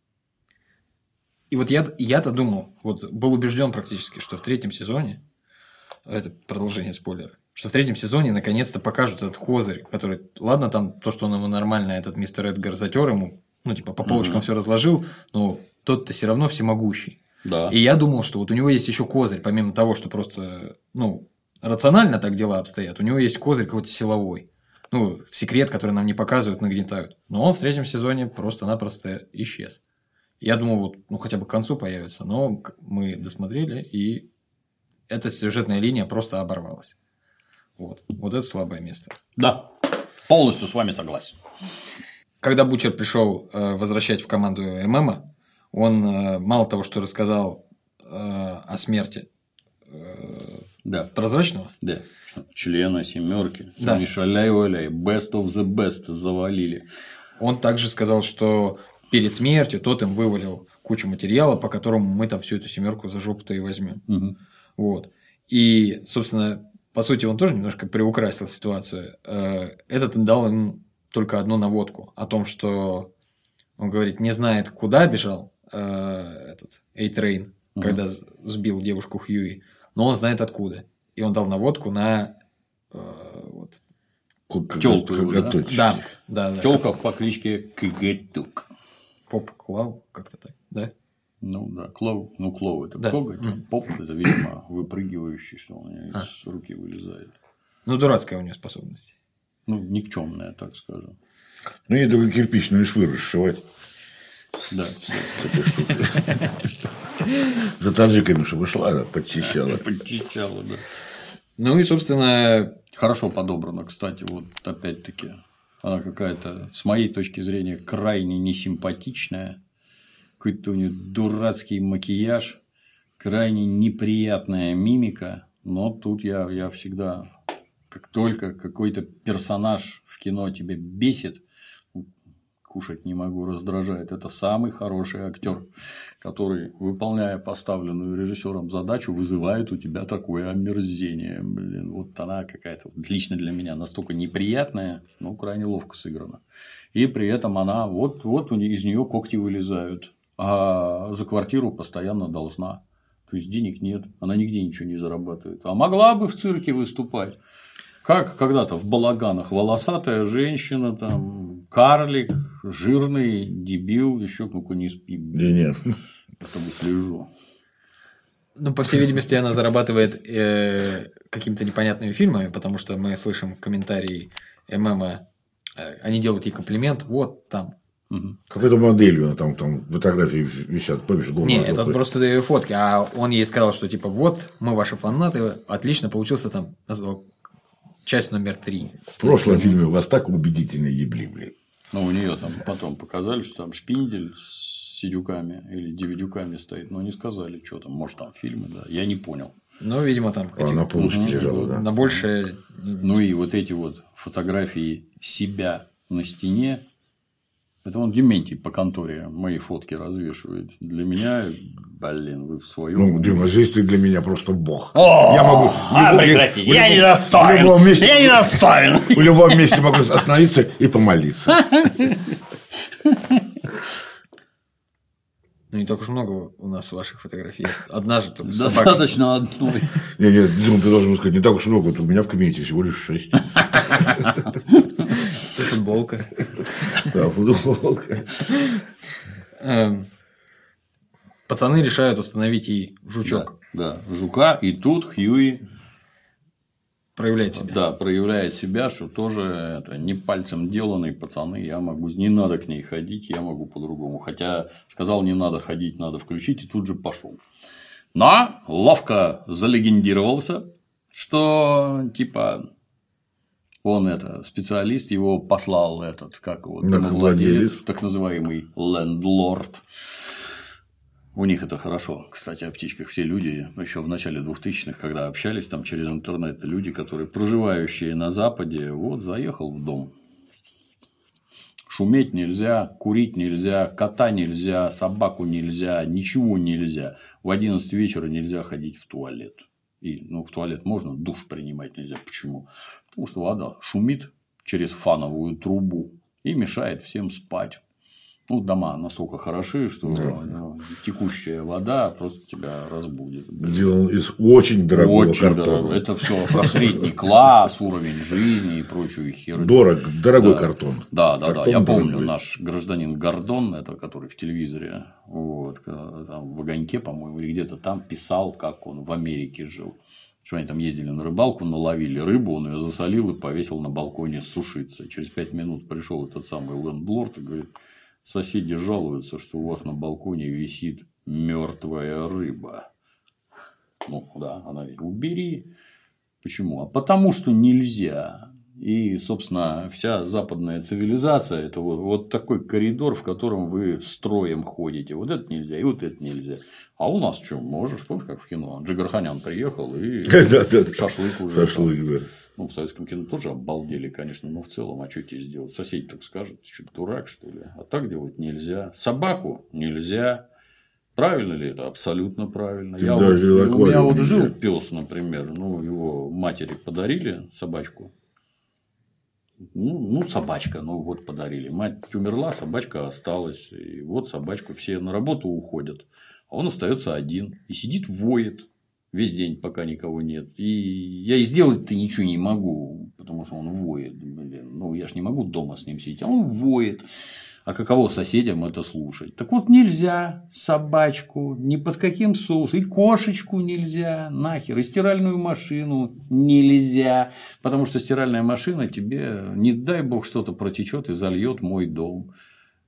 И вот я, я-то думал, вот был убежден практически, что в третьем сезоне, это продолжение спойлера, что в третьем сезоне наконец-то покажут этот козырь, который, ладно, там то, что он ему нормально, этот мистер Эдгар затер ему, ну, типа, по полочкам mm-hmm. все разложил, но тот-то все равно всемогущий. Да. И я думал, что вот у него есть еще козырь, помимо того, что просто, ну, рационально так дела обстоят, у него есть козырь какой-то силовой. Ну, секрет, который нам не показывают, нагнетают. Но он в третьем сезоне просто-напросто исчез. Я думал, вот, ну, хотя бы к концу появится, но мы досмотрели, и эта сюжетная линия просто оборвалась. Вот. Вот это слабое место. Да, полностью с вами согласен. Когда Бутчер пришел э, возвращать в команду эм эм, он э, мало того, что рассказал э, о смерти э, да. Прозрачного. Да. Члена семерки. Да. Не шаляй-валяй. Best of the best завалили. Он также сказал, что перед смертью тот им вывалил кучу материала, по которому мы там всю эту семерку за жопу-то и возьмем. Угу. Вот. И, собственно, по сути, он тоже немножко приукрасил ситуацию. Этот дал им только одну наводку о том, что он говорит, не знает, куда бежал этот A-Train, угу. когда сбил девушку Хьюи, но он знает откуда. И он дал наводку на вот, тёлку, да? Да, да, да. Тёлка по кличке Кэгэтук. Поп Клау, как-то так, да? Ну да, Клоу, ну Клоу это да. коготь, mm. Поп это, видимо, выпрыгивающий, что у меня а. из руки вылезает. Ну, дурацкая у нее способность. Ну, никчемная, так скажем. Ну, ей только кирпичную швы расшивать. Да. За таджиками, чтобы шла, да, подчищала. Подчищала, да. Ну и, собственно... Хорошо подобрано, кстати, вот опять-таки. Она какая-то, с моей точки зрения, крайне несимпатичная. Какой-то у нее дурацкий макияж, крайне неприятная мимика. Но тут я, я всегда, как только какой-то персонаж в кино тебя бесит, кушать не могу, раздражает. Это самый хороший актер, который, выполняя поставленную режиссером задачу, вызывает у тебя такое омерзение. Блин, вот она какая-то лично для меня настолько неприятная, но крайне ловко сыграна. И при этом она вот, вот у нее, из нее когти вылезают, а за квартиру постоянно должна. То есть денег нет, она нигде ничего не зарабатывает. А могла бы в цирке выступать. Как когда-то в балаганах волосатая женщина, там, карлик, жирный, дебил, еще ну-ка не спи. Да нет. Потому слежу. Ну, по всей видимости, она зарабатывает э, какими-то непонятными фильмами, потому что мы слышим комментарии ММа, э, они делают ей комплимент, вот там. Угу. Какой-то моделью, там, там фотографии висят, помнишь? Нет, это просто две фотки, а он ей сказал, что типа вот, мы ваши фанаты, отлично, получился там, назвал часть номер три. В прошлом фильме вас так убедительно ебли, блин. Ну, у нее там потом показали, что там шпиндель с сидюками или девидюками стоит, но не сказали, что там, может, там фильмы, да, я не понял. Ну, видимо, там а, на полочке угу. лежала, да. На большее. Ну и вот эти вот фотографии себя на стене. Это он Дементий по конторе мои фотки развешивает. Для меня, блин, вы в своем. Ну, Дима, здесь ты для меня просто бог. О, я могу. А, прекрати, я не достоин. Месте, я не достоин. В любом месте могу остановиться и помолиться. Ну, не так уж много у нас ваших фотографий. Одна же только достаточно одной. Нет, нет, Дима, ты должен сказать, не так уж много. У меня в кабинете всего лишь шесть. Футболка. Да, футболка. Пацаны решают установить ей жучок. Да, да, жука, и тут Хьюи проявляет себя. Да, проявляет себя, что тоже это не пальцем деланные пацаны, я могу, не надо к ней ходить, я могу по-другому. Хотя сказал, не надо ходить, надо включить, и тут же пошел. Но ловко залегендировался, что типа он это специалист, его послал этот, как его, домовладелец, так называемый лендлорд. У них это хорошо. Кстати, о птичках все люди еще в начале двухтысячных, когда общались там через интернет, люди, которые проживающие на Западе, вот заехал в дом. Шуметь нельзя, курить нельзя, кота нельзя, собаку нельзя, ничего нельзя. В одиннадцать вечера нельзя ходить в туалет. И, ну, в туалет можно, душ принимать нельзя. Почему? Потому что вода шумит через фановую трубу и мешает всем спать. Ну, дома настолько хороши, что да. текущая вода просто тебя разбудит. Сделан из очень дорогого очень картона. Дорого. Это все про средний класс, уровень жизни и прочую херню. Дорог, дорогой да. картон. Да, да, картон да. Я дорогой. помню наш гражданин Гордон, это который в телевизоре, вот, там в Огоньке, по-моему, или где-то там писал, как он в Америке жил. Что они там ездили на рыбалку, наловили рыбу, он ее засолил и повесил на балконе сушиться. Через пять минут пришел этот самый лендлорд и говорит: соседи жалуются, что у вас на балконе висит мертвая рыба. Ну, да, она говорит: убери. Почему? А потому что нельзя. И, собственно, вся западная цивилизация – это вот, вот такой коридор, в котором вы строем ходите. Вот это нельзя, и вот это нельзя. А у нас что, можешь? Помнишь, как в кино? Джигарханян приехал и шашлык уже. Шашлык, да. Ну, в советском кино тоже обалдели, конечно, но в целом, а что тебе сделать? Соседи так скажут: ты что, дурак, что ли? А так делать нельзя. Собаку нельзя. Правильно ли это? Абсолютно правильно. Я да, вот, у меня вот нельзя. жил пес, например, ну, его матери подарили собачку. Ну, ну, собачка, ну вот подарили. Мать умерла, собачка осталась. И вот собачку все на работу уходят. А он остается один. И сидит, воет. Весь день, пока никого нет. И я и сделать-то ничего не могу, потому что он воет. Блин. Ну, я ж не могу дома с ним сидеть. А он воет. А каково соседям это слушать? Так вот, нельзя собачку ни под каким соусом. И кошечку нельзя. Нахер. И стиральную машину нельзя. Потому что стиральная машина тебе, не дай бог, что-то протечет и зальет мой дом.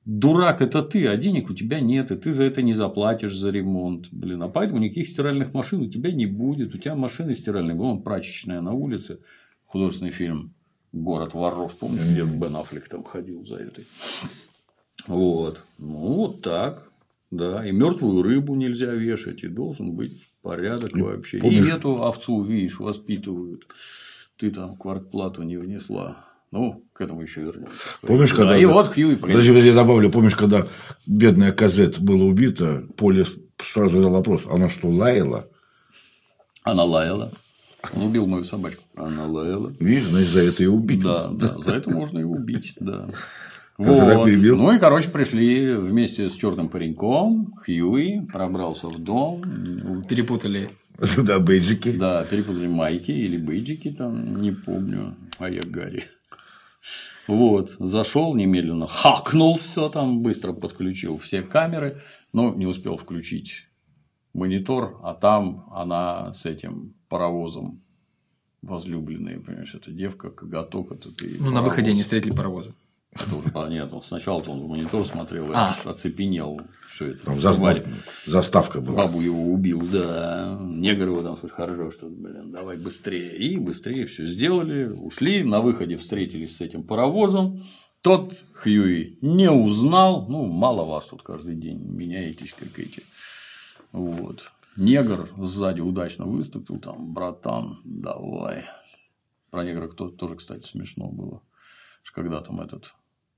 Дурак это ты, а денег у тебя нет, и ты за это не заплатишь за ремонт. Блин, а поэтому никаких стиральных машин у тебя не будет. У тебя машины стиральные, вон прачечная на улице. Художественный фильм «Город воров». Помнишь, где Бен Аффлек там ходил за этой? Вот. Ну, вот так. Да. И мертвую рыбу нельзя вешать. И должен быть порядок вообще. Помнишь? И эту овцу, видишь, воспитывают. Ты там квартплату не внесла. Ну, к этому еще вернемся. Помнишь, да, когда... И вот Хьюи... Подожди, подожди, я добавлю. Помнишь, когда бедная Казет была убита, Поле сразу задал вопрос. Она что, лаяла? Она лаяла. Он убил мою собачку. Она лаяла. Видишь, значит, за это и убить. Да, да, за это можно и убить, да. Вот. Ну и, короче, пришли вместе с черным пареньком. Хьюи пробрался в дом. Перепутали. Да, бейджики. Да, перепутали майки или бейджики, там, не помню. А я Гарри. Вот, зашел немедленно, хакнул все там, быстро подключил все камеры, но не успел включить монитор, а там она с этим паровозом возлюбленная, понимаешь, эта девка, коготок, этот и Ну, паровоз. На выходе они встретили паровоза. Это уже понятно. Сначала-то он в монитор смотрел, и а. аж оцепенел. Что это? Там заставка, заставка была. Бабу его убил, да. Негр его там, слушай, хорошо, что, блин, давай быстрее. И быстрее все сделали. Ушли. На выходе встретились с этим паровозом. Тот Хьюи не узнал. Ну, мало вас тут каждый день меняетесь, как эти. Вот. Негр сзади удачно выступил. Там, братан, давай. Про негра кто тоже, кстати, смешно было. Когда там этот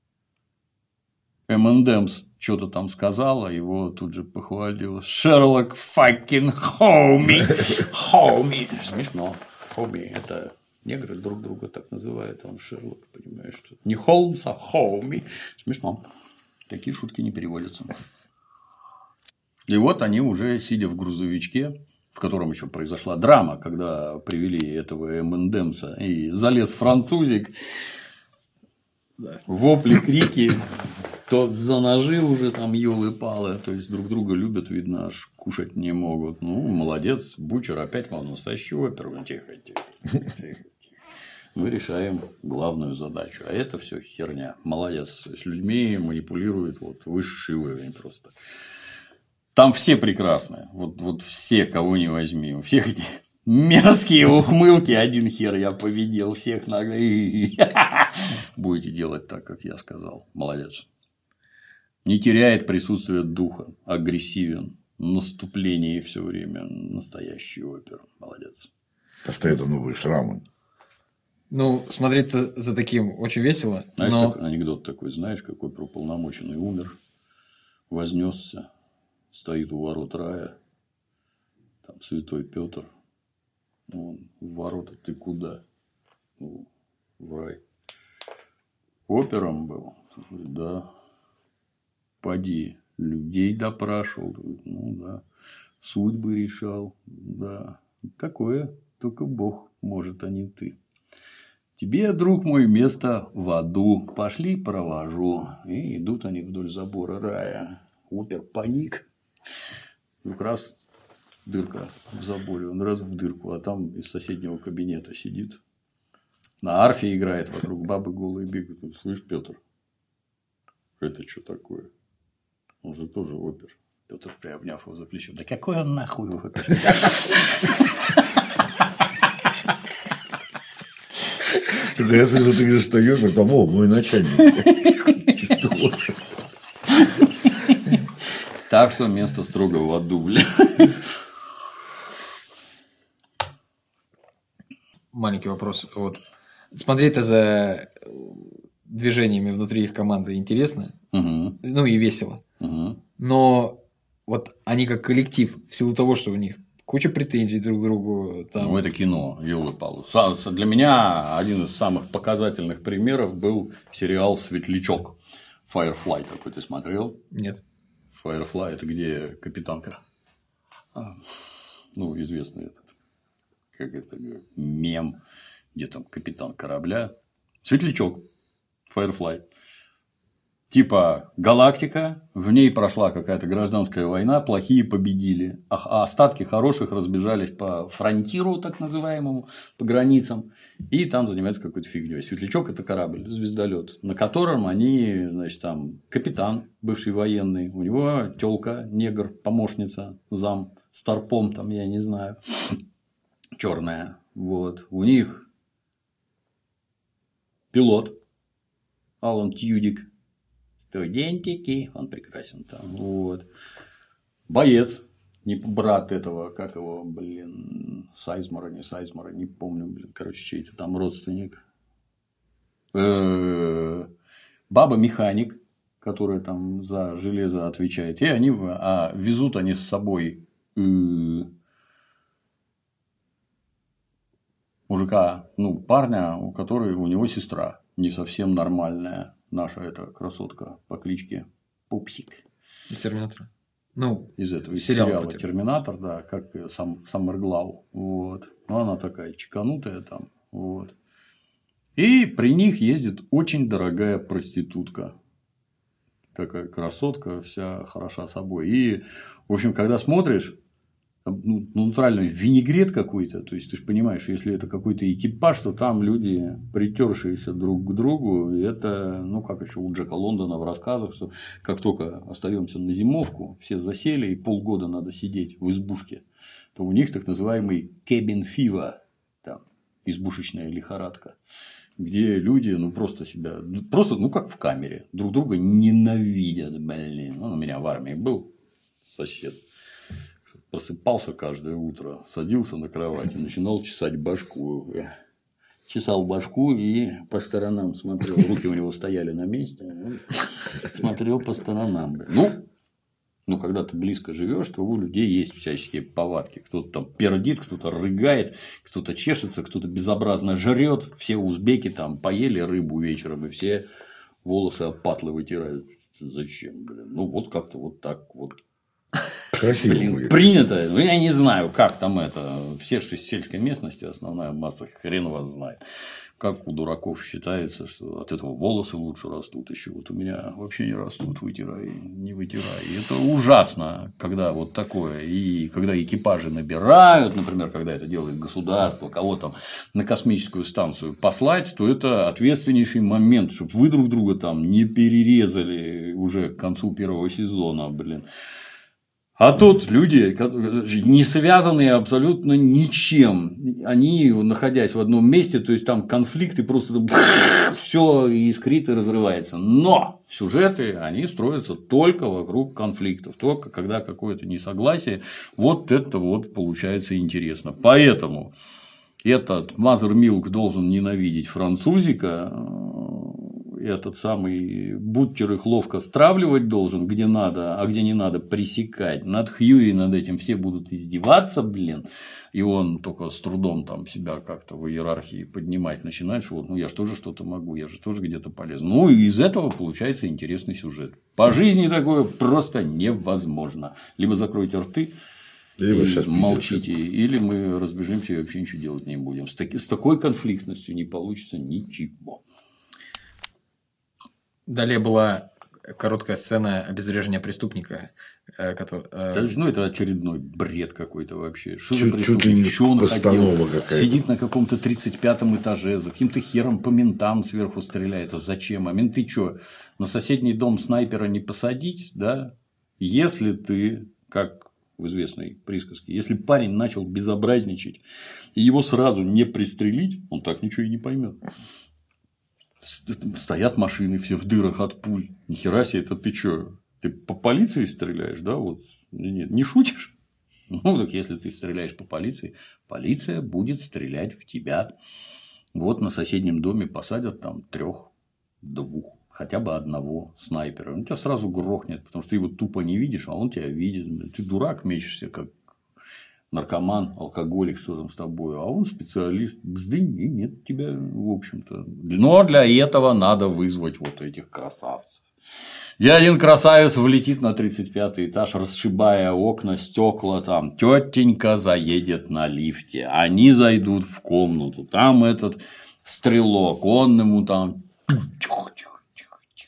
эм энд эмс что-то там сказала, его тут же похвалил. Шерлок факин Хоуми. Хоуми. Смешно. Хоуми. Это негры друг друга так называют. Он Шерлок, понимаешь, что не Холмс, а Хоуми. Смешно. Такие шутки не переводятся. И вот они уже, сидя в грузовичке, в котором еще произошла драма, когда привели этого эм энд эмса, и залез французик. Да. Вопли, крики, тот за ножи уже там ёлы-палы, то есть друг друга любят, видно, аж кушать не могут. Ну, молодец, Бучер опять мол, настоящий опер. Тихо, тихо, тихо, тихо. Мы решаем главную задачу, а это все херня. Молодец, то есть людьми манипулирует вот высший уровень просто. Там все прекрасные, вот, вот все, кого не возьми, у всех эти мерзкие ухмылки, один хер я победил всех нога. Будете делать так, как я сказал. Молодец. Не теряет присутствие духа, агрессивен, наступление все время, настоящий опер. Молодец. Постоянно новые шрамы. Ну, смотреть-то за таким очень весело. Знаешь, но... как анекдот такой, знаешь, какой про уполномоченный умер, вознесся, стоит у ворот рая, там святой Петр. Ну, в ворота ты куда? Ну, в рай. Опером был? Говорит, да. Поди, людей допрашивал. Говорит, ну да. Судьбы решал. Да. Такое только Бог может, а не ты. Тебе, друг мой, место в аду. Пошли, провожу. И идут они вдоль забора рая. Опер паник. Как раз дырка в заборе, он раз в дырку, а там из соседнего кабинета сидит. На арфе играет, вокруг бабы голые бегают. Слышь, Петр, это что такое? Он же тоже опер. Петр, приобняв его за плечо. Да какой он нахуй опер? Только я слышу, ты где-то стоишь, а там, о, мой начальник. Так что место строго в аду, бля. Маленький вопрос. Вот. Смотреть-то за движениями внутри их команды интересно, угу. Ну и весело. Угу. Но вот они как коллектив, в силу того, что у них куча претензий друг к другу. Там... Ну, это кино, ёлы-палы. Для меня один из самых показательных примеров был сериал «Светлячок». Firefly такой ты смотрел? Нет. Firefly – это где капитанка? А, ну, известный этот, как это, мем, где там капитан корабля. Светлячок. Firefly. типа галактика, в ней прошла какая-то гражданская война, плохие победили, а остатки хороших разбежались по фронтиру, так называемому, по границам, и там занимаются какой-то фигней. Светлячок – это корабль, звездолет, на котором они, значит, там капитан, бывший военный, у него тёлка, негр, помощница, зам, старпом, там, я не знаю, черная, вот, у них пилот Алан Тьюдик. Студентики, он прекрасен там, вот. Боец, не брат этого, как его, блин, Сайзмора, не Сайзмора, не помню, блин, короче, чей-то там родственник. Баба-механик, которая там за железо отвечает, и они, а везут они с собой мужика, ну, парня, у которого у него сестра не совсем нормальная. Наша эта красотка по кличке Пупсик. Из Терминатора. Ну, из этого из сериала, сериала Терминатор, да, как сам Саммерглау. Вот. Но она такая чеканутая там. Вот. И при них ездит очень дорогая проститутка. Такая красотка, вся хороша собой. И, в общем, когда смотришь, ну, натуральный винегрет какой-то, то есть ты же понимаешь, если это какой-то экипаж, то там люди, притершиеся друг к другу, и это, ну, как еще у Джека Лондона в рассказах, что как только остаемся на зимовку, все засели и полгода надо сидеть в избушке, то у них так называемый cabin fever, там, избушечная лихорадка, где люди, ну, просто себя, просто, ну, как в камере, друг друга ненавидят, блин. Он у меня в армии был сосед. Просыпался каждое утро, садился на кровать и начинал чесать башку. Чесал башку и по сторонам смотрел. Руки у него стояли на месте. Смотрел по сторонам. Ну, ну, когда ты близко живешь, то у людей есть всяческие повадки. Кто-то там пердит, кто-то рыгает, кто-то чешется, кто-то безобразно жрет. Все узбеки там поели рыбу вечером, и все волосы от патлы вытирают. Зачем, блин? Ну, вот как-то вот так вот. Красиво Блин, будет. принято. Ну, я не знаю, как там это. Все же из сельской местности, основная масса хрен вас знает. Как у дураков считается, что от этого волосы лучше растут еще. Вот у меня вообще не растут, вытирай, не вытирай. И это ужасно, когда вот такое. И когда экипажи набирают, например, когда это делает государство, кого там на космическую станцию послать, то это ответственнейший момент, чтобы вы друг друга там не перерезали уже к концу первого сезона, блин. А тут люди, не связанные абсолютно ничем, они, находясь в одном месте, то есть там конфликты просто все искрит и разрывается. Но сюжеты, они строятся только вокруг конфликтов. Только когда какое-то несогласие, вот это вот получается интересно. Поэтому этот Mother Milk должен ненавидеть французика. Этот самый Бутчер их ловко стравливать должен, где надо, а где не надо пресекать. Над Хьюи над этим все будут издеваться, блин. И он только с трудом там себя как-то в иерархии поднимать начинает, что вот, ну я же тоже что-то могу, я же тоже где-то полезен. Ну и из этого получается интересный сюжет. По жизни такое просто невозможно. Либо закройте рты, либо и молчите, или мы разбежимся и вообще ничего делать не будем. С, таки, с такой конфликтностью не получится ничего. Далее была короткая сцена обезвреживания преступника. Который, да, ну, это очередной бред какой-то вообще. Что чуть, за преступник? Что он хотел? Какая-то. Сидит на каком-то тридцать пятом этаже, за каким-то хером по ментам сверху стреляет. А зачем? А менты что? На соседний дом снайпера не посадить? Да? Если ты, как в известной присказке, если парень начал безобразничать, и его сразу не пристрелить, он так ничего и не поймет. Стоят машины все в дырах от пуль. Нихера себе, это ты что? Ты по полиции стреляешь, да? Вот. Нет, не шутишь? Ну, так если ты стреляешь по полиции, полиция будет стрелять в тебя. Вот на соседнем доме посадят там трех, двух, хотя бы одного снайпера. Он тебя сразу грохнет, потому что ты его тупо не видишь, а он тебя видит. Ты дурак, мечешься, как наркоман, алкоголик, что там с тобой, а он специалист, бздынь, и нет тебя, в общем-то. Но для этого надо вызвать вот этих красавцев. Где один красавец влетит на тридцать пятый этаж, расшибая окна, стекла, там тетенька заедет на лифте, они зайдут в комнату, там этот стрелок, он ему там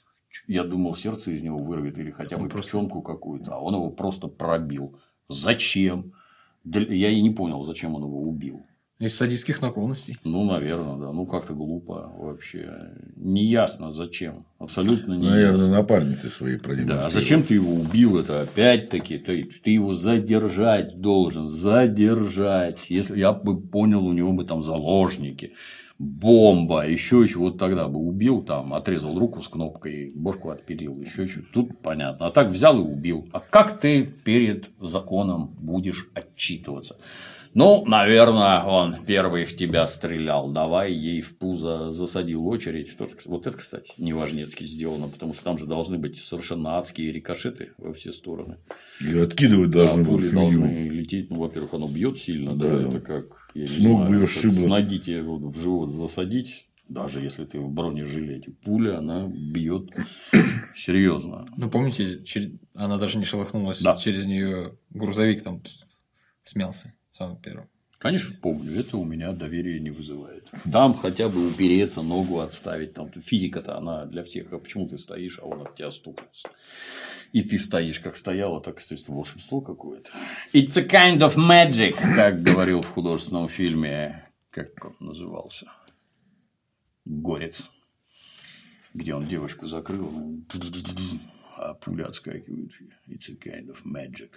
Я думал, сердце из него вырвет или хотя бы печенку какую-то, а он его просто пробил. Зачем? Я и не понял, зачем он его убил. Из садистских наклонностей. Ну, наверное, да. Ну, как-то глупо вообще. Неясно, зачем. Абсолютно неясно. Наверное, напарницы свои продемонстрировали. Да, а зачем ты его убил? Это опять-таки, ты, ты его задержать должен. Задержать. Если я бы понял, у него бы там заложники, бомба, еще чего, вот тогда бы убил, там, отрезал руку с кнопкой, бошку отпилил, еще что-то. Тут понятно. А так взял и убил. А как ты перед законом будешь отчитываться? Ну, наверное, он первый в тебя стрелял. Давай ей в пузо засадил очередь. Вот это, кстати, неважнецки сделано, потому что там же должны быть совершенно адские рикошеты во все стороны. И откидывать должны да, пули быть. должны лететь. Ну, во-первых, оно бьет сильно, да, да. Это как, я не с ног знаю, как с ноги тебе в живот засадить. Даже если ты в бронежилете, пуля, она бьет серьезно. Ну, помните, она даже не шелохнулась, да. через нее грузовик там смялся. Самым первым. Конечно, помню, это у меня доверие не вызывает. Там хотя бы упереться, ногу отставить. Там физика-то она для всех. А почему ты стоишь, а он от тебя стукнулся? И ты стоишь, как стояло, так и волшебство какое-то. It's a kind of magic, как говорил в художественном фильме, как он назывался? Горец. Где он девушку закрыл, а пуля отскакивает. It's a kind of magic.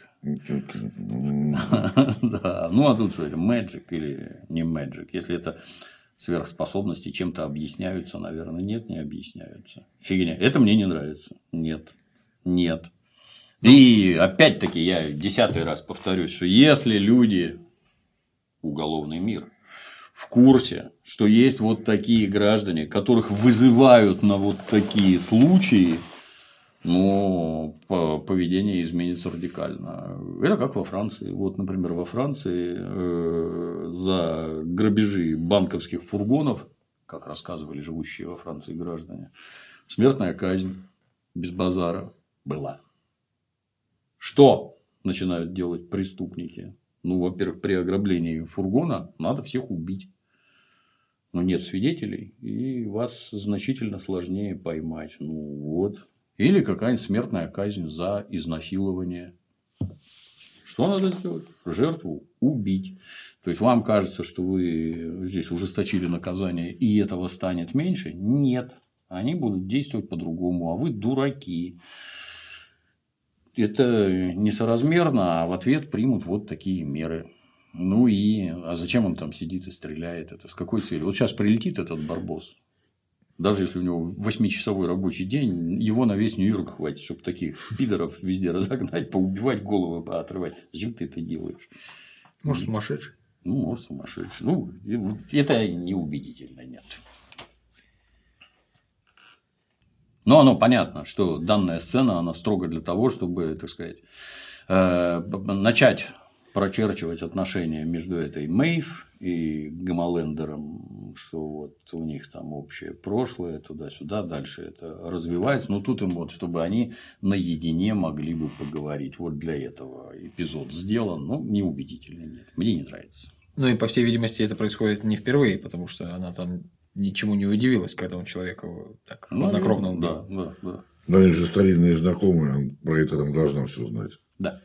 Да. Ну, а тут что это? Magic или не magic? Если это сверхспособности чем-то объясняются, наверное, нет, не объясняются. Фигня. Это мне не нравится. Нет. Нет. И опять-таки я десятый раз повторюсь, что если люди, уголовный мир, в курсе, что есть вот такие граждане, которых вызывают на вот такие случаи, но поведение изменится радикально. Это как во Франции. Вот, например, во Франции э, за грабежи банковских фургонов, как рассказывали живущие во Франции граждане, смертная казнь без базара была. Что начинают делать преступники? Ну, во-первых, при ограблении фургона надо всех убить. Но нет свидетелей, и вас значительно сложнее поймать. Ну, вот. Или какая-нибудь смертная казнь за изнасилование. Что надо сделать? Жертву убить. То есть, вам кажется, что вы здесь ужесточили наказание, и этого станет меньше? Нет. Они будут действовать по-другому, а вы дураки. Это несоразмерно, а в ответ примут вот такие меры. Ну и а зачем он там сидит и стреляет? Это с какой целью? Вот сейчас прилетит этот барбос. Даже если у него восьмичасовой рабочий день, его на весь Нью-Йорк хватит, чтобы таких пидоров везде разогнать, поубивать, головы поотрывать. Зачем ты это делаешь? Может, сумасшедший? Ну, может, сумасшедший. Ну, это неубедительно, нет. Но оно понятно, что данная сцена, она строго для того, чтобы, так сказать, начать прочерчивать отношения между этой Мэйв и Гомолендером, что вот у них там общее прошлое, туда-сюда, дальше это развивается. Но тут им вот, чтобы они наедине могли бы поговорить. Вот для этого эпизод сделан, но неубедительно нет. Мне не нравится. Ну и, по всей видимости, это происходит не впервые, потому что она там ничему не удивилась, когда он человека так хладнокровно убил. Да, да, да. Да, они же старинные знакомые, он про это там должна все знать. Да.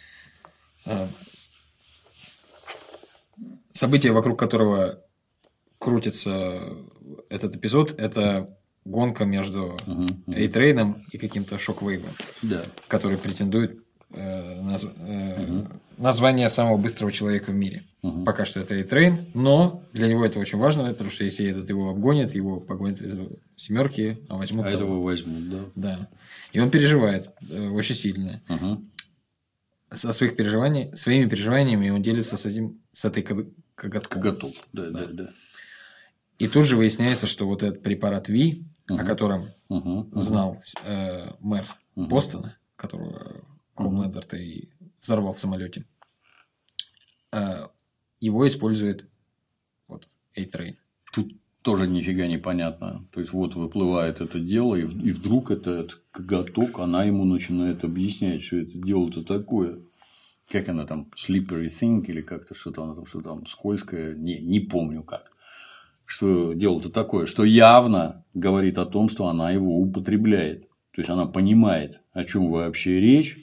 Событие, вокруг которого крутится этот эпизод, это гонка между A-Train и каким-то Шоквейвом, да. который претендует э, на э, угу. название самого быстрого человека в мире. Угу. Пока что это A-Train, но для него это очень важно, потому что если этот его обгонит, его погонят из семерки, а возьмут. А того. этого возьмут, да. Да. И он переживает э, очень сильно. Угу. Со своих переживаний, своими переживаниями он делится с этим, с этой коготком. Коготок, да, да, да. И тут же выясняется, что вот этот препарат Ви, угу. о котором угу. знал э, мэр угу. Бостона, которого Хомлендер-то и взорвал в самолете, э, его использует вот A-Train. Тут тоже нифига не понятно. То есть, вот выплывает это дело, и вдруг этот коготок, она ему начинает объяснять, что это дело-то такое. Как она там, slippery thing, или как-то что-то она там, что там скользкое, не, не помню как. Что дело-то такое, что явно говорит о том, что она его употребляет. То есть она понимает, о чем вообще речь.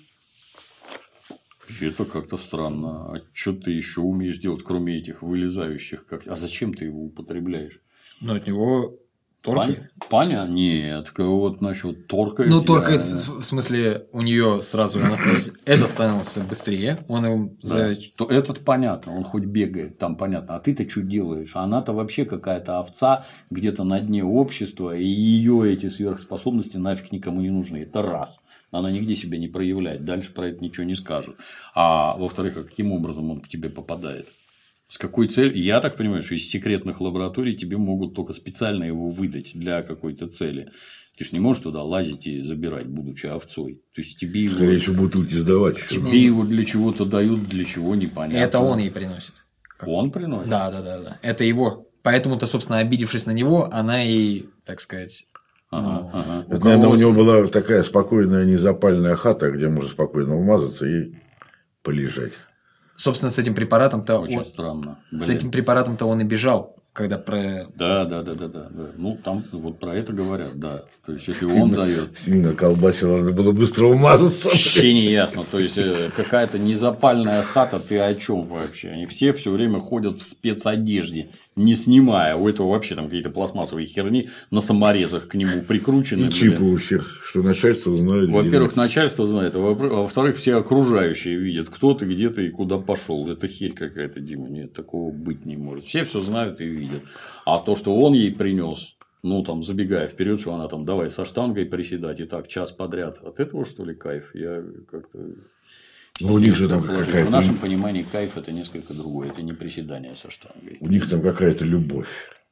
Это как-то странно. А что ты еще умеешь делать, кроме этих вылезающих? Как... А зачем ты его употребляешь? Ну, от него торкает. Паня? Нет. Вот насчет торкает. Ну, я... торкает, в смысле, у нее сразу она становится... Этот становился быстрее. Он его... Да. То этот понятно, он хоть бегает, там понятно. А ты-то что делаешь? Она-то вообще какая-то овца где-то на дне общества, и ее эти сверхспособности нафиг никому не нужны. Это раз. Она нигде себя не проявляет. Дальше про это ничего не скажет. А во-вторых, каким образом он к тебе попадает? С какой целью? Я так понимаю, что из секретных лабораторий тебе могут только специально его выдать для какой-то цели. Ты же не можешь туда лазить и забирать, будучи овцой. То есть тебе его... Скорее всего, бутылки сдавать. Тебе его для чего-то дают, для чего непонятно. Это он ей приносит. Он приносит? Да, да, да, да. Это его. Поэтому-то, собственно, обидевшись на него, она и, так сказать. Ага, ну, ага. Это, наверное, у него была такая спокойная, незапальная хата, где можно спокойно умазаться и полежать. Собственно, с этим препаратом-то Очень он... странно. С Блин. этим препаратом-то он и бежал, когда про... Да, да, да, да, да, да. Ну, там вот про это говорят, да. То есть, если он дает. Свинина колбасила, надо было быстро умазаться. Вообще не ясно. То есть, какая-то незапальная хата, ты о чем вообще? Они все все время ходят в спецодежде, не снимая. У этого вообще там какие-то пластмассовые херни на саморезах к нему прикручены. И чипы у всех, что начальство знает. Во-первых, начальство знает, а во-вторых, все окружающие видят, кто ты, где ты и куда пошел. Это херь какая-то, Дима. Нет, такого быть не может. Все все знают и видят. А то, что он ей принес, ну, там, забегая вперед, что она там, давай со штангой приседать, и так час подряд. От этого, что ли, кайф? Я как-то. Ну, у них же там какая-то... В нашем понимании кайф это несколько другое. Это не приседание со штангой. У них там какая-то любовь.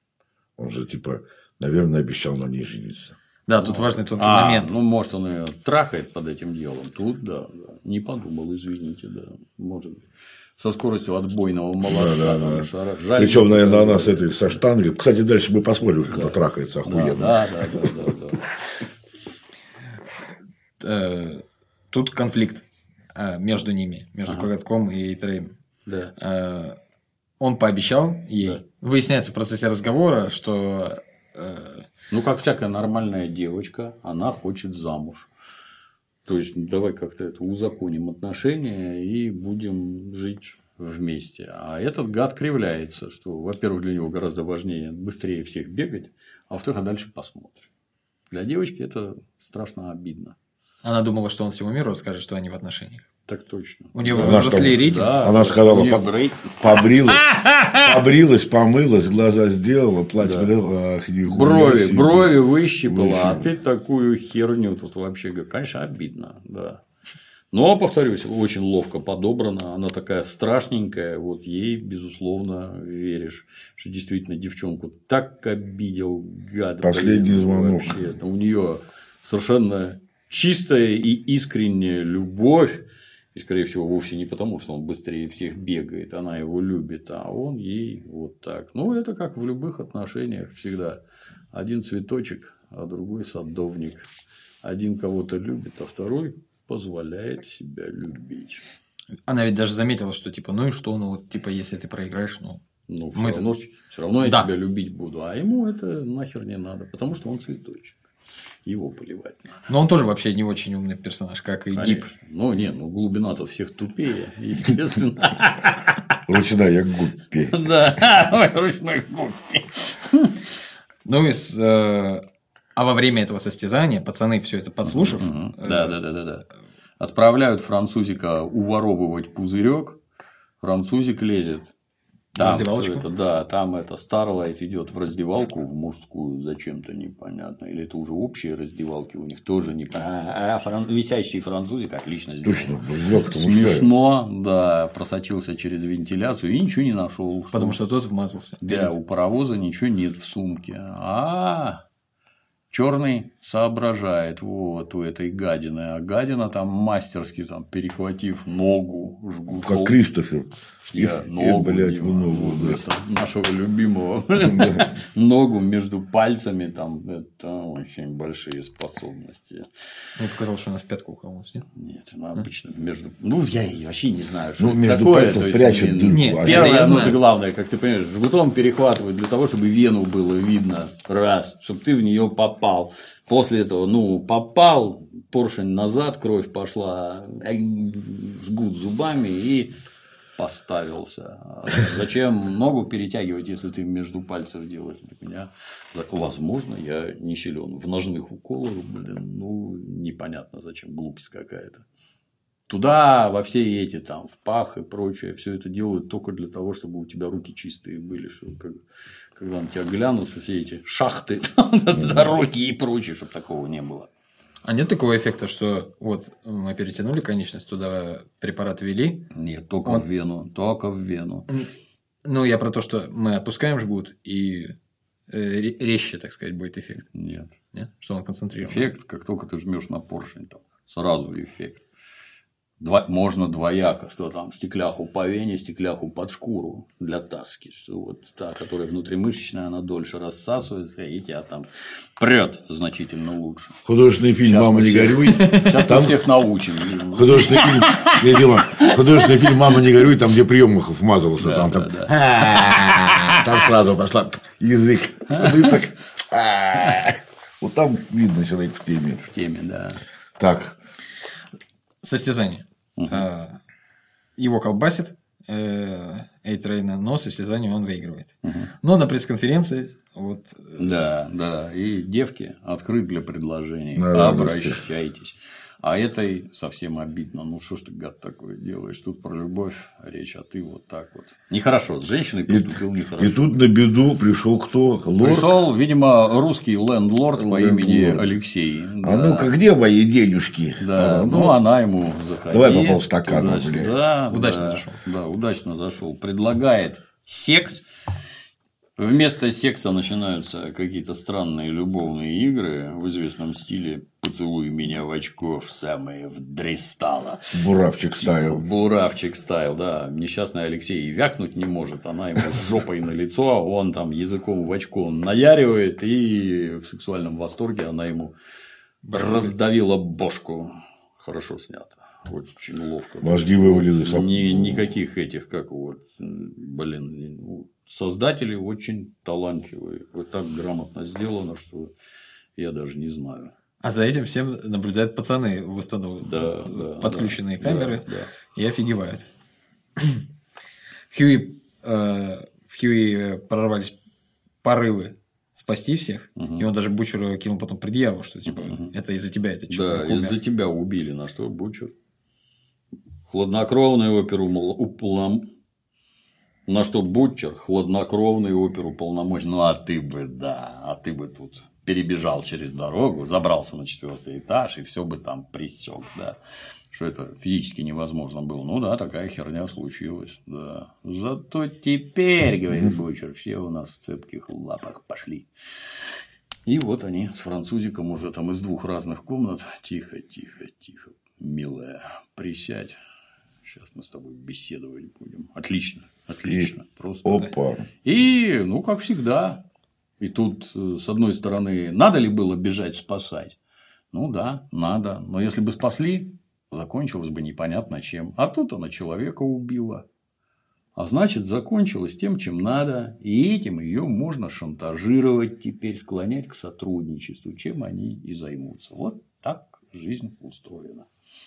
Он же, типа, наверное, обещал на ней жениться. Да, тут важный тонкий А, момент. ну, может, он ее трахает под этим делом. Тут, да, да. Не подумал, извините, да. Может быть. Со скоростью отбойного молотка. Да, да, да. Шара... Жаль, причем, наверное, показали. она с этой со штангой. Кстати, дальше мы посмотрим, как Да. это трахается охуенно. Да, да, да, да, да. Э, Тут конфликт э, между ними, между Ага. Коготком и Трейн. Да. Э, Он пообещал ей. Да. Выясняется в процессе разговора, что э, Ну, как всякая нормальная девочка, она хочет замуж. То есть, давай как-то это узаконим отношения и будем жить вместе. А этот гад кривляется, что, во-первых, для него гораздо важнее быстрее всех бегать, а во-вторых, а дальше посмотрим. Для девочки это страшно обидно. она думала, что он всему миру расскажет, что они в отношениях. Так точно. У нее Она возросли что? рейтинг. Да, Она сказала, у нее по- брейк. побрилась, побрилась, помылась, глаза сделала, платье Да. надела, ах, нихуя Брови, себе. брови выщипала, а Выщипала. ты такую херню тут вообще, говорю, конечно, обидно, да. Но, повторюсь, очень ловко подобрана, она такая страшненькая, вот ей, безусловно, веришь, что действительно девчонку так обидел, гад. Последний блин, звонок. Вообще, у нее совершенно чистая и искренняя любовь, и, скорее всего, вовсе не потому, что он быстрее всех бегает, она его любит, а он ей вот так. Ну, это как в любых отношениях всегда. Один цветочек, а другой садовник. Один кого-то любит, а второй позволяет себя любить. Она ведь даже заметила, что типа, ну и что, ну вот, типа, если ты проиграешь, ну. Ну, все Мы-то- равно, все равно я Да. тебя любить буду. А ему это нахер не надо, потому что он цветочек. Его поливать надо. Но он тоже вообще не очень умный персонаж, как и Дип. Конечно. Ну, не, ну глубина-то всех тупее, естественно. Ручная, я гуппи. Да, ой, ручной губки. Ну и с, э, а во время этого состязания пацаны все это подслушав, э, Да, да, да, да, да. Отправляют французика уворовывать пузырек, французик лезет. Там раздевалочку? всё это, да, там это Старлайт идет в раздевалку в мужскую зачем-то непонятно. Или это уже общие раздевалки у них тоже непонятно. А фран... висящий французик отлично сделан. Точно, блок-то Смешно, да, просочился через вентиляцию и ничего не нашел. потому что тот вмазался. Да, у паровоза ничего нет в сумке. А черный соображает вот у этой гадины, а гадина там мастерски там перехватив ногу жгутом. как Кристофер. Я И, ногу, блядь, ему, в ногу, вот да. это нашего любимого, ногу между пальцами, там, это очень большие способности. Мне показалось, что она в пятку укололась, нет? Нет, она обычно между... Ну, я и вообще не знаю, что Ну, это между такое. пальцев то есть, прячет блин, дырку. Нет, а это Первое, я оно знаю. же главное, как ты понимаешь, жгутом перехватывают для того, чтобы вену было видно, раз, чтобы ты в нее попал. После этого, ну, попал, поршень назад, кровь пошла, жгут зубами и поставился. А зачем ногу перетягивать, если ты между пальцев делаешь? Для меня, возможно, я не силен в ножных уколах, блин, ну, непонятно зачем, глупость какая-то. Туда, во все эти, там, в пах и прочее, все это делают только для того, чтобы у тебя руки чистые были, что как, когда на тебя глянут, что все эти шахты, дороги и прочее, чтобы такого не было. А нет такого эффекта, что вот мы перетянули конечность, туда препарат ввели? Нет, только Он- в вену, только в вену. Ну, я про то, что мы отпускаем жгут, и э, ре- резче, так сказать, будет эффект. Нет. Нет? Что он концентрирован. Эффект, как только ты жмешь на поршень, там сразу эффект. Два, можно двояко, что там стекляху по вене, стекляху под шкуру для таски, что вот та, которая внутримышечная, она дольше рассасывается, и тебя там прет значительно лучше. Художественный фильм Сейчас «Мама, мы не всех- горюй». Сейчас Там мы всех научим. художественный фильм, я делал, художественный фильм «Мама, не горюй», там, где Приемахов вмазывался, Да, там, да, там, да. «А-а-а», там сразу пошла язык, лысок. «А-а-а». Вот там видно человек в теме. В теме, да. Так, Состязание. А, Его колбасит Эйтрейна, но состязание он выигрывает. Но на пресс-конференции вот Да, да. И девки открыт для предложений. Да, Обращайтесь. А этой совсем обидно. Ну, что ж ты, гад, такое делаешь? Тут про любовь речь, а ты вот так вот. Нехорошо. С женщиной поступил нехорошо. и тут на беду пришел кто? Лорд? Пришел, видимо, русский лендлорд по имени Лендлорд. Алексей. А ну-ка, где мои денежки? Да, А, ну, она ему заходи. Давай по полстакана, туда-сюда. блядь. Да, Удачно да, зашел. Да, удачно зашел. Предлагает секс. Вместо секса начинаются какие-то странные любовные игры в известном стиле «Поцелуй меня в очко в самое вдрестало». Буравчик ставил. Буравчик стайл, да. Несчастный Алексей и вякнуть не может. Она ему жопой на лицо, он там языком в очко наяривает, и в сексуальном восторге она ему раздавила бошку. Хорошо снято. Очень ловко. Мозги вывалили. сам. Ни, никаких этих, как вот, блин, ну, создатели очень талантливые. Вот так грамотно сделано, что я даже не знаю. А за этим всем наблюдают пацаны в установке, Да, да, подключенные да, камеры, да, да. и офигевают. В Хьюи, э, в Хьюи прорвались порывы спасти всех, и он даже Бучеру кинул потом предъяву, что типа это из-за тебя, это Да, человек из-за умер. тебя убили, на что Бучер. Хладнокровный опер уполном... На что Бутчер, хладнокровный опер уполномочен. Ну, а ты бы, да, а ты бы тут перебежал через дорогу, забрался на четвертый этаж и все бы там присек, да. Что это физически невозможно было. Ну да, такая херня случилась, да. Зато теперь, говорит Бутчер, все у нас в цепких лапах пошли. И вот они с французиком уже там из двух разных комнат. Тихо, тихо, тихо, милая, присядь. Сейчас мы с тобой беседовать будем. Отлично, отлично. Просто. Опа. И, ну, как всегда. И тут, с одной стороны, надо ли было бежать спасать? Ну да, надо. Но если бы спасли, закончилось бы непонятно чем. А тут она человека убила. А значит, закончилось тем, чем надо. И этим ее можно шантажировать теперь, склонять к сотрудничеству, чем они и займутся. Вот так жизнь устроена.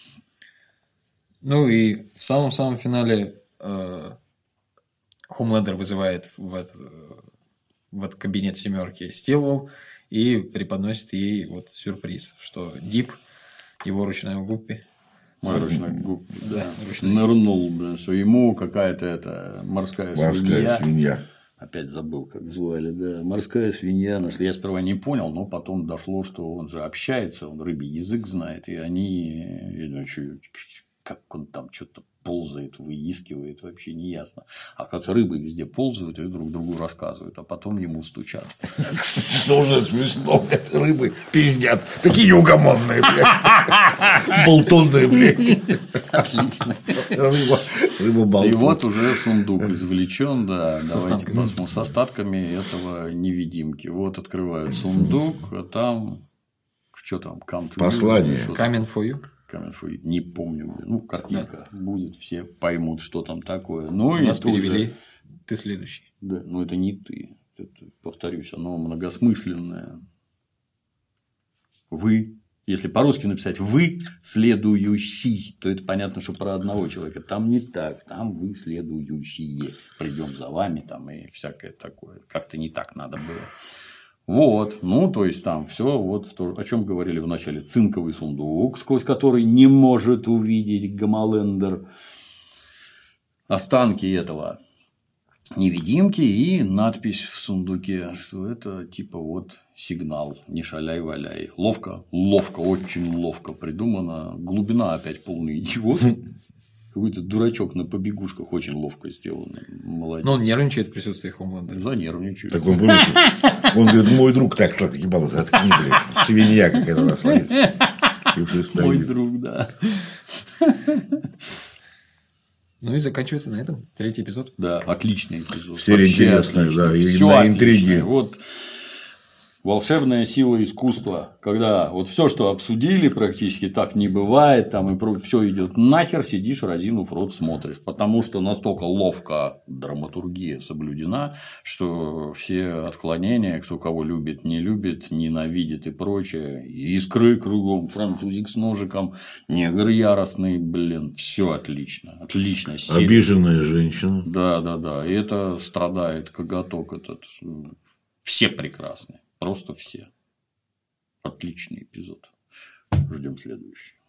Ну и в самом-самом финале э, Хомлендер вызывает в этот, в этот кабинет семерки Стилвелл и преподносит ей вот сюрприз, что Дип, его ручной гуппи, Мой ручной губ, да, ручной. нырнул, блин, что ему какая-то это морская, Морская свинья. свинья. Опять забыл, как звали, да. Морская свинья. Ну, что я сперва не понял, но потом дошло, что он же общается, он рыбий язык знает, и они, я думаю, что, как он там что-то ползает, выискивает, вообще не ясно. А оказывается, рыбы везде ползают и друг другу рассказывают, а потом ему стучат. Что уже смешно, блядь, рыбы пиздят. Такие неугомонные, блядь. Болтонные, блядь. Отлично. Рыба, И вот уже сундук извлечен, да. С Давайте остатками. посмотрим. С остатками этого невидимки. Вот открывают сундук, а там. Что там? Come to you, Послание. что там? Coming for you. Coming for you. Не помню. Ну, картинка будет, все поймут, что там такое. Ну, и Нас тут же- перевели. Ты следующий. Да, но это не ты. Это, повторюсь, оно многосмысленное. Вы. Если по-русски написать «вы следующий», то это понятно, что про одного человека. Там не так. Там вы следующие. Придем за вами там и всякое такое. Как-то не так надо было. Вот. Ну, то есть, там все, вот то, о чем говорили в начале. Цинковый сундук, сквозь который не может увидеть Гомолендер останки этого невидимки и надпись в сундуке, что это типа вот сигнал, не шаляй-валяй. Ловко, ловко, очень ловко придумано. Глубина опять полный идиот. Какой-то дурачок на побегушках очень ловко сделан. Молодец. Но он нервничает в присутствии Хомлендера. Занервничает. Так он, помните, он говорит, мой друг так так ебало, заткни, блядь, свинья какая-то нашла. И пристает. Мой друг, да. Ну и заканчивается на этом третий эпизод. Да, отличный эпизод. Серия Вообще интересная, отличный. да, и Всё на отличное. интриге. Вот волшебная сила искусства, когда вот все, что обсудили, практически так не бывает, там и все идет нахер, сидишь, разинув рот, смотришь, потому что настолько ловко драматургия соблюдена, что все отклонения, кто кого любит, не любит, ненавидит и прочее, искры кругом, французик с ножиком, негр яростный, блин, все отлично, отлично. Серия. Обиженная женщина. Да, да, да. И это страдает коготок этот. Все прекрасны. Просто все. Отличный эпизод. Ждем следующий.